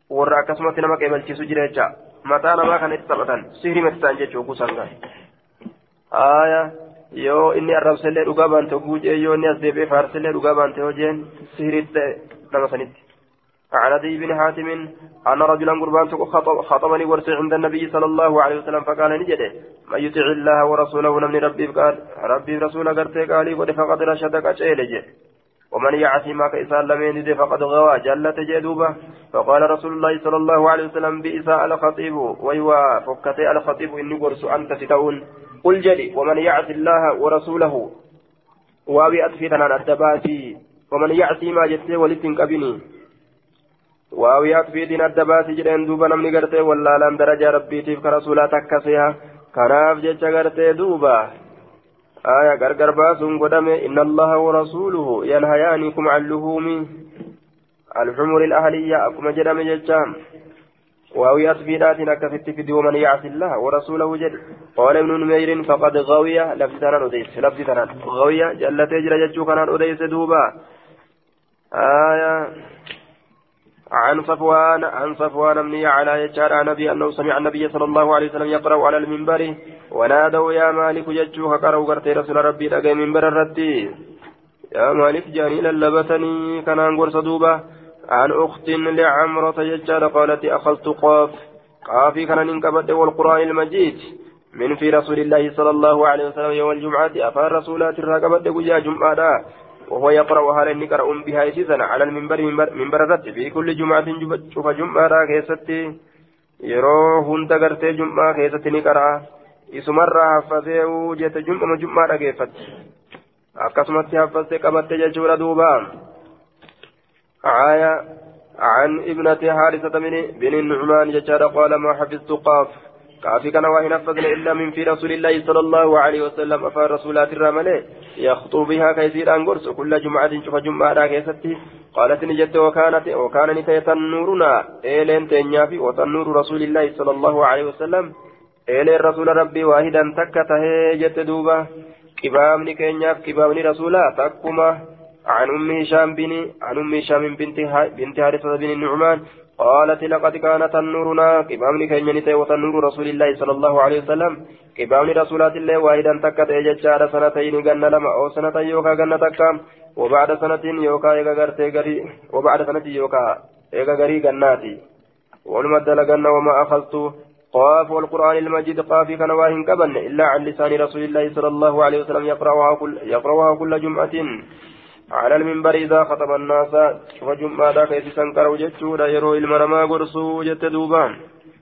warra akkasumatti nama qeebalchiisu jira jecha mataa namaa kan itti taphatan sihrii mataan jechuu kuusangaa aya yoo inni arrabsellee dhugaa baante guujee yoo inni as deebi'ee faarsellee dhugaa baante hojeen sihriitti nama sanitti عن عدي بن حاتم أن رجلا قربان خطب خطبني ورسي عند النبي صلى الله عليه وسلم فقال نجده من يطع الله ورسوله نمن ربي قال ربي رسول قرتي قال قد فقد رشدك أجيلج ومن يعصي ما كإسان لم يند فقد غوى جلت جدوبة فقال رسول الله صلى الله عليه وسلم بإساء الخطيب ويوا فكتي الخطيب إني قرس أنت ستون قل جلي ومن يعصي الله ورسوله وابي أطفيتنا الدباتي ومن يعصي ما جدت ولتنكبني واويات في دين الدبات جرين دوبا نمني قرتي ولا لم درجة ربي تيف كرسولا تكسيها كناف جيتش قرتي دوبا آية قرقر باسم قدم إن الله ورسوله ينهيانكم عن لهوم الحمر الأهلية أكما جرم جيتشام واويات في ذاتنا كفت في ومن يعصي الله ورسوله جل قال ابن نمير فقد غوية لفظنا أديس لفظنا غوية جلت يجرى جيتشو كان أديس دوبا آية عن صفوان عن صفوان بن على يجار نبي أنه سمع النبي صلى الله عليه وسلم يقرأ على المنبر ونادوا يا مالك ججوه قرأوا قرتي رسول ربي لقى منبر الردي يا مالك جاني للبتني كان أنقر صدوبة عن أخت لعمرة يجار قالت أخذت قاف قافي كان ننكبت والقرآن المجيد من في رسول الله صلى الله عليه وسلم يوم الجمعة أفار رسولات الرقبة وجاء جمعة وهو يقرأ هذا النكر بها يسيسنا على المنبر منبر الرد في كل جمعة شوف جمعة كيستي يروه هند قرتي جمعة كيستي نكرا يسمر حفظه وجهة جمعة جمعة كيفت أقسمت حفظت قبت ججورة دوبان آية عن ابنة حارثة بن النعمان ججار قال ما حفظت قاف كافي كان واهي نفذنا إلا من في رسول الله صلى الله عليه وسلم أفار رسولات الرملة يخطو بها كيسير أنقرس كل جمعة شوف جمعة كيستي قالت نجت وكانت وكان نتي تنورنا إيلين تنيافي وتنور رسول الله صلى الله عليه وسلم إيلين رسول ربي واحدا تكته جت دوبة كبامني كنياف كبامني رسولا تكما عن أم هشام بن عن أم هشام بنت بنت حارثة بن النعمان قالت لقد كانت تنورنا كبامني كنينتي وتنور رسول الله صلى الله عليه وسلم كبامني رسولات الله واحدا تكت اججار سنتين غن لما او سنتين يوكا غن تكام وبعد سنتين يوكا ايغا غرتي غري وبعد سنتين يوكا ايغا غري غناتي والمدل غن وما اخذت قاف والقران المجيد قافي كان واهن كبن الا عن لسان رسول الله صلى الله عليه وسلم يقراها كل يقراها كل جمعه على المنبر إذا خطب الناس شوف جمعة ذاك يتسنكر وجدت يرو المرمى قرصو جت دوبان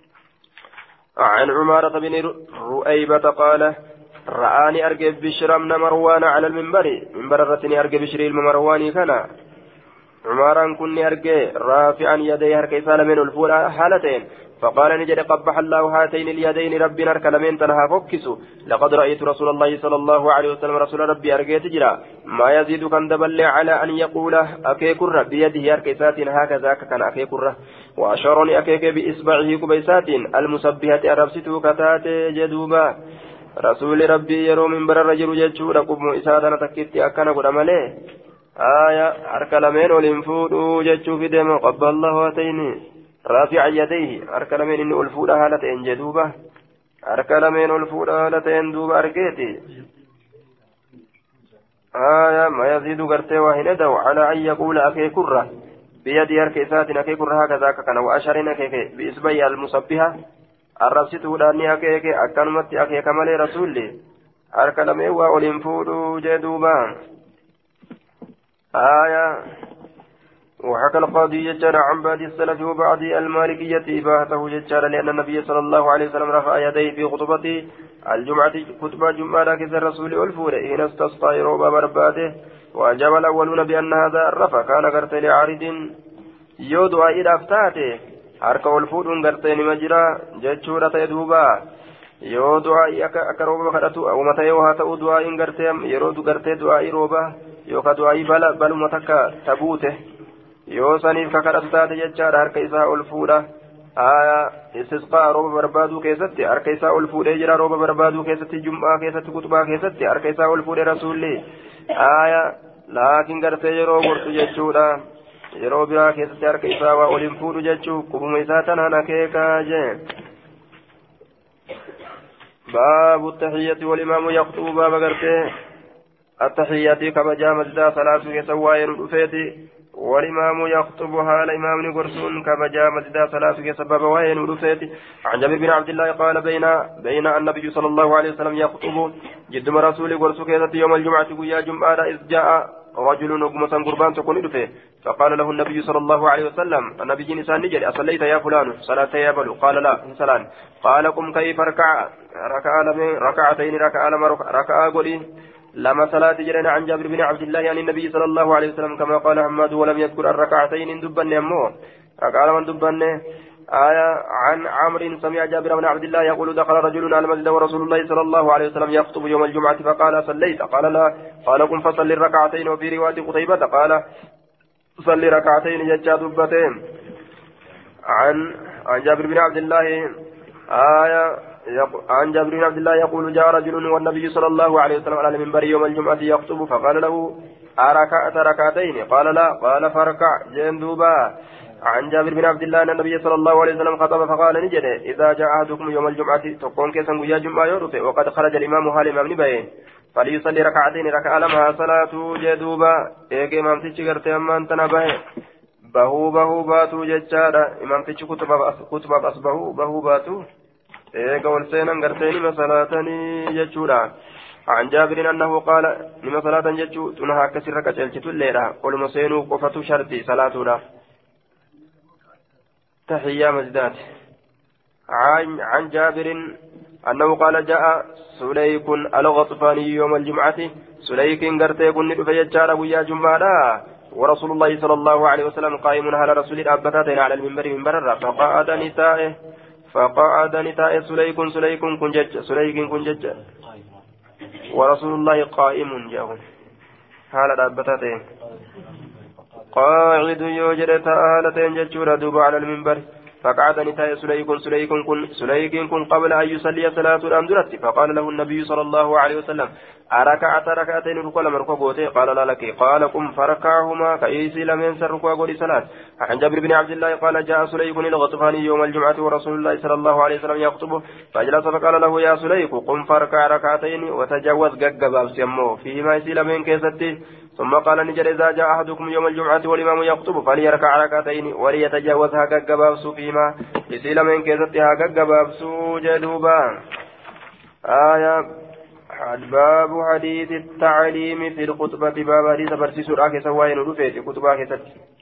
عن عمارة بن رؤيبة قال رآني أرقب بشر من مروان على المنبر منبر الرتني أرقب بشر المرواني كان عمارا كني أرقب رافعا يديه هركيسان من الفول حالتين فقال نجد قبح الله هاتين اليدين ربنا الكلمين تنها فكسوا لقد رأيت رسول الله صلى الله عليه وسلم رسول ربي أرقيت جرا ما يزيد كان دبل على أن يقول أكيكر بيده أركيسات هكذا كان أكيكر وأشارني أكيك بإصبعه كبيسات المسبحة أربسته كتات جدوبا رسول ربي يرو من بر الرجل جدشور قم إسادنا تكتي أكنا قد أمالي آية أركلمين والإنفود جدشو في دم قبل الله هاتين رافع يديه أركلمين إن ألفود هالتين جدوبة أركلمين ألفود هالتين دوبة أركيتي آية ما يزيد قرتي وهندو على أن يقول أكي كرة بيدي أركيسات أكي كرة هكذا كان وأشرين أكي بإسبي المصبحة الرسيته لأني أكي أكنمت أكي كمالي رسولي أركلمين وألفود جدوبة آية وحكى القاضي ججار عن بعض السلف وبعض المالكية إباحته ججار لأن النبي صلى الله عليه وسلم رفع يديه في خطبة الجمعة خطبة جمعة كذا الرسول والفور حين استسقى روبا برباده وأجاب الأولون بأن هذا الرفع كان قرتين عارض يودع إلى أفتاته harka ol fuudhuun gartee ni majira jechuudha ta'e duuba yoo du'aa'ii akka akka rooba kadhatu awwama ta'e haa ta'u du'aa'iin gartee yeroo du gartee du'aa'ii rooba yookaan du'aa'ii bala baluma takka tabuute yoo saniif ka kadhatu taate jechaadha harka isaa ol fuudha aya istisqaa rooba barbaaduu keessatti harka isaa ol fuudhee jira rooba barbaaduu keessatti jum'aa keessatti kutubaa keessatti harka isaa ol fuudhee rasuulli aya laakiin gartee yeroo gortu jechuudha yeroo biraa keessatti harka isaa waa oliin fuudhu jechuu qubuma isaa tanaan akeekaa jee baabu tahiyyati wal-imaamu yaqxubu baaba gartee التحيات كما جاء مزدا صلاة يسوى رفيتي والإمام يخطب حال إمام قرسون كما جاء مزدا صلاة يسبب وين رفيتي عن جابر بن عبد الله قال بين بين النبي صلى الله عليه وسلم يخطب جد رسول قرسوك يوم الجمعة ويا جمعة إذ جاء رجل نقمة قربان تكون رفيه فقال له النبي صلى الله عليه وسلم النبي نسان نجري أصليت يا فلان صلاة يا بلو قال لا سلام قال قم كيف ركع ركع ركعتين ركع ركع قولي لما صلاة جرينا عن جابر بن عبد الله يعني النبي صلى الله عليه وسلم كما قال حماد ولم يذكر الركعتين دبن يمو ركع من دبن آية عن عمرو سمع جابر بن عبد الله يقول دخل رجل على المسجد ورسول الله صلى الله عليه وسلم يخطب يوم الجمعة فقال صليت قال لا قال قم فصل الركعتين وفي رواية قتيبة قال صل ركعتين يجا دبتين عن عن جابر بن عبد الله آية عن جابر بن عبد الله يقول جاء رجل والنبي صلى الله عليه وسلم على المنبر يوم الجمعة يخطب فقال له أركعت ركعتين قال لا قال فركع جندوبا عن جابر بن عبد الله أن النبي صلى الله عليه وسلم خطب فقال نجد إذا جاء أحدكم يوم الجمعة تكون كيسا ويا جمعة يرفع وقد خرج الإمام هال إمام نبين فليصلي ركعتين ركع لما صلاة جدوبا إيك إمام تشكر تيمان تنبه بهو بهو باتو ججارا إمام تشكر كتب أصبهو بهو باتو eega wal seenan gartee nima salaatanii jechuudha عن جابر أنه قال لما صلاة جتشو تنها كسر كتل تليرا ولما سينو قفة شرطي صلاتنا تحية مزدات عن عن جابر أنه قال جاء سليك الغطفاني يوم الجمعة سليك قرتي كن فيجار ويا جمعة ورسول الله صلى الله عليه وسلم قائم على رسول الأبتاتين على المنبر منبر فقعد نسائه فقعد نتاء سليك سليك كنجج سليك كنجج ورسول الله قائم جاء حال دابتين قاعد يوجد تآلتين ججورا دوب على المنبر فقعد نتاء سليك سليك كن سليك كن قبل أن يصلي صلاة الأمدرة فقال له النبي صلى الله عليه وسلم أركعت ركعتين ركوع مركوع قال لا لك قال قم فركعهما كأيسي لم ينسى ركوع قولي صلاة عن جابر بن عبد الله قال جاء سليك الغطفاني يوم الجمعة ورسول الله صلى الله عليه وسلم يخطبه فجلس فقال له يا سليك قم فركع ركعتين وتجاوز قباب سيمه فيما يسي لم ينكستي ثم قال نجد إذا جاء أحدكم يوم الجمعة والإمام يخطب فليركع ركعتين وليتجاوزها قباب فيما يسي لم ينكستها قباب جدوبا آية باب حديث التعليم في الخطبة باب حديث برسيس الآخر سواين ودفيت خطبة كتت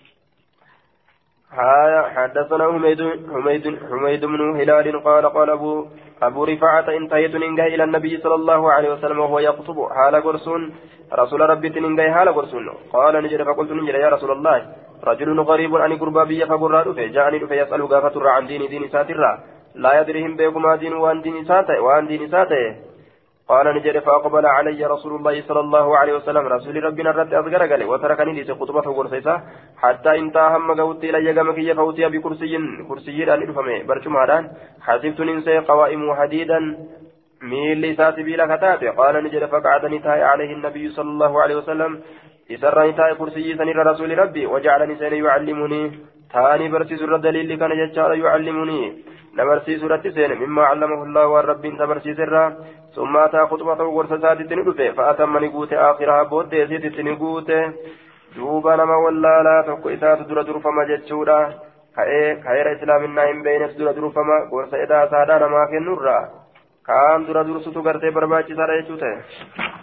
حدثنا حميد حميد حميد بن هلال قال قال أبو أبو رفاعة انتهيت ننجي إلى النبي صلى الله عليه وسلم وهو يخطب حال قرسون رسول ربي تنجي حال قرسون قال نجد فقلت نجد يا رسول الله رجل غريب عن قربا بي فقرا دفي جاءني دفي يسأل غافة عن دين دين ساترا لا يدريهم بكما دين وان دين ساته وان دين ساته قال نجد فأقبل علي رسول الله صلى الله عليه وسلم رسول ربنا الرد أصغر قال وتركني ليس خطبة ورسيسة حتى انتهى هم قوت إلي قمك فوتي بكرسي كرسي أن إلفمي برشم هذا حسبت ننسي قوائم حديدا ميل لسات بلا كتاب قال نجد فقعدني تاي عليه النبي صلى الله عليه وسلم إسرني تاي كرسي سنير رسول ربي وجعلني سني يعلمني تاني برسي سورة دليل كان يجعل يعلمني نبرسي سورة سين مما علمه الله والرب تبرسي سرا ثم أتى خطبة ورسسات تنقوته فأتم نقوت آخرها بود يزيد تنقوته دوبا نما ولا لا تقو إسات در در فما جتشورا خير إسلام النائم بين در در فما ورس إذا سادا نما في النور كان در در ستو قرتي برباچي سارا يجوته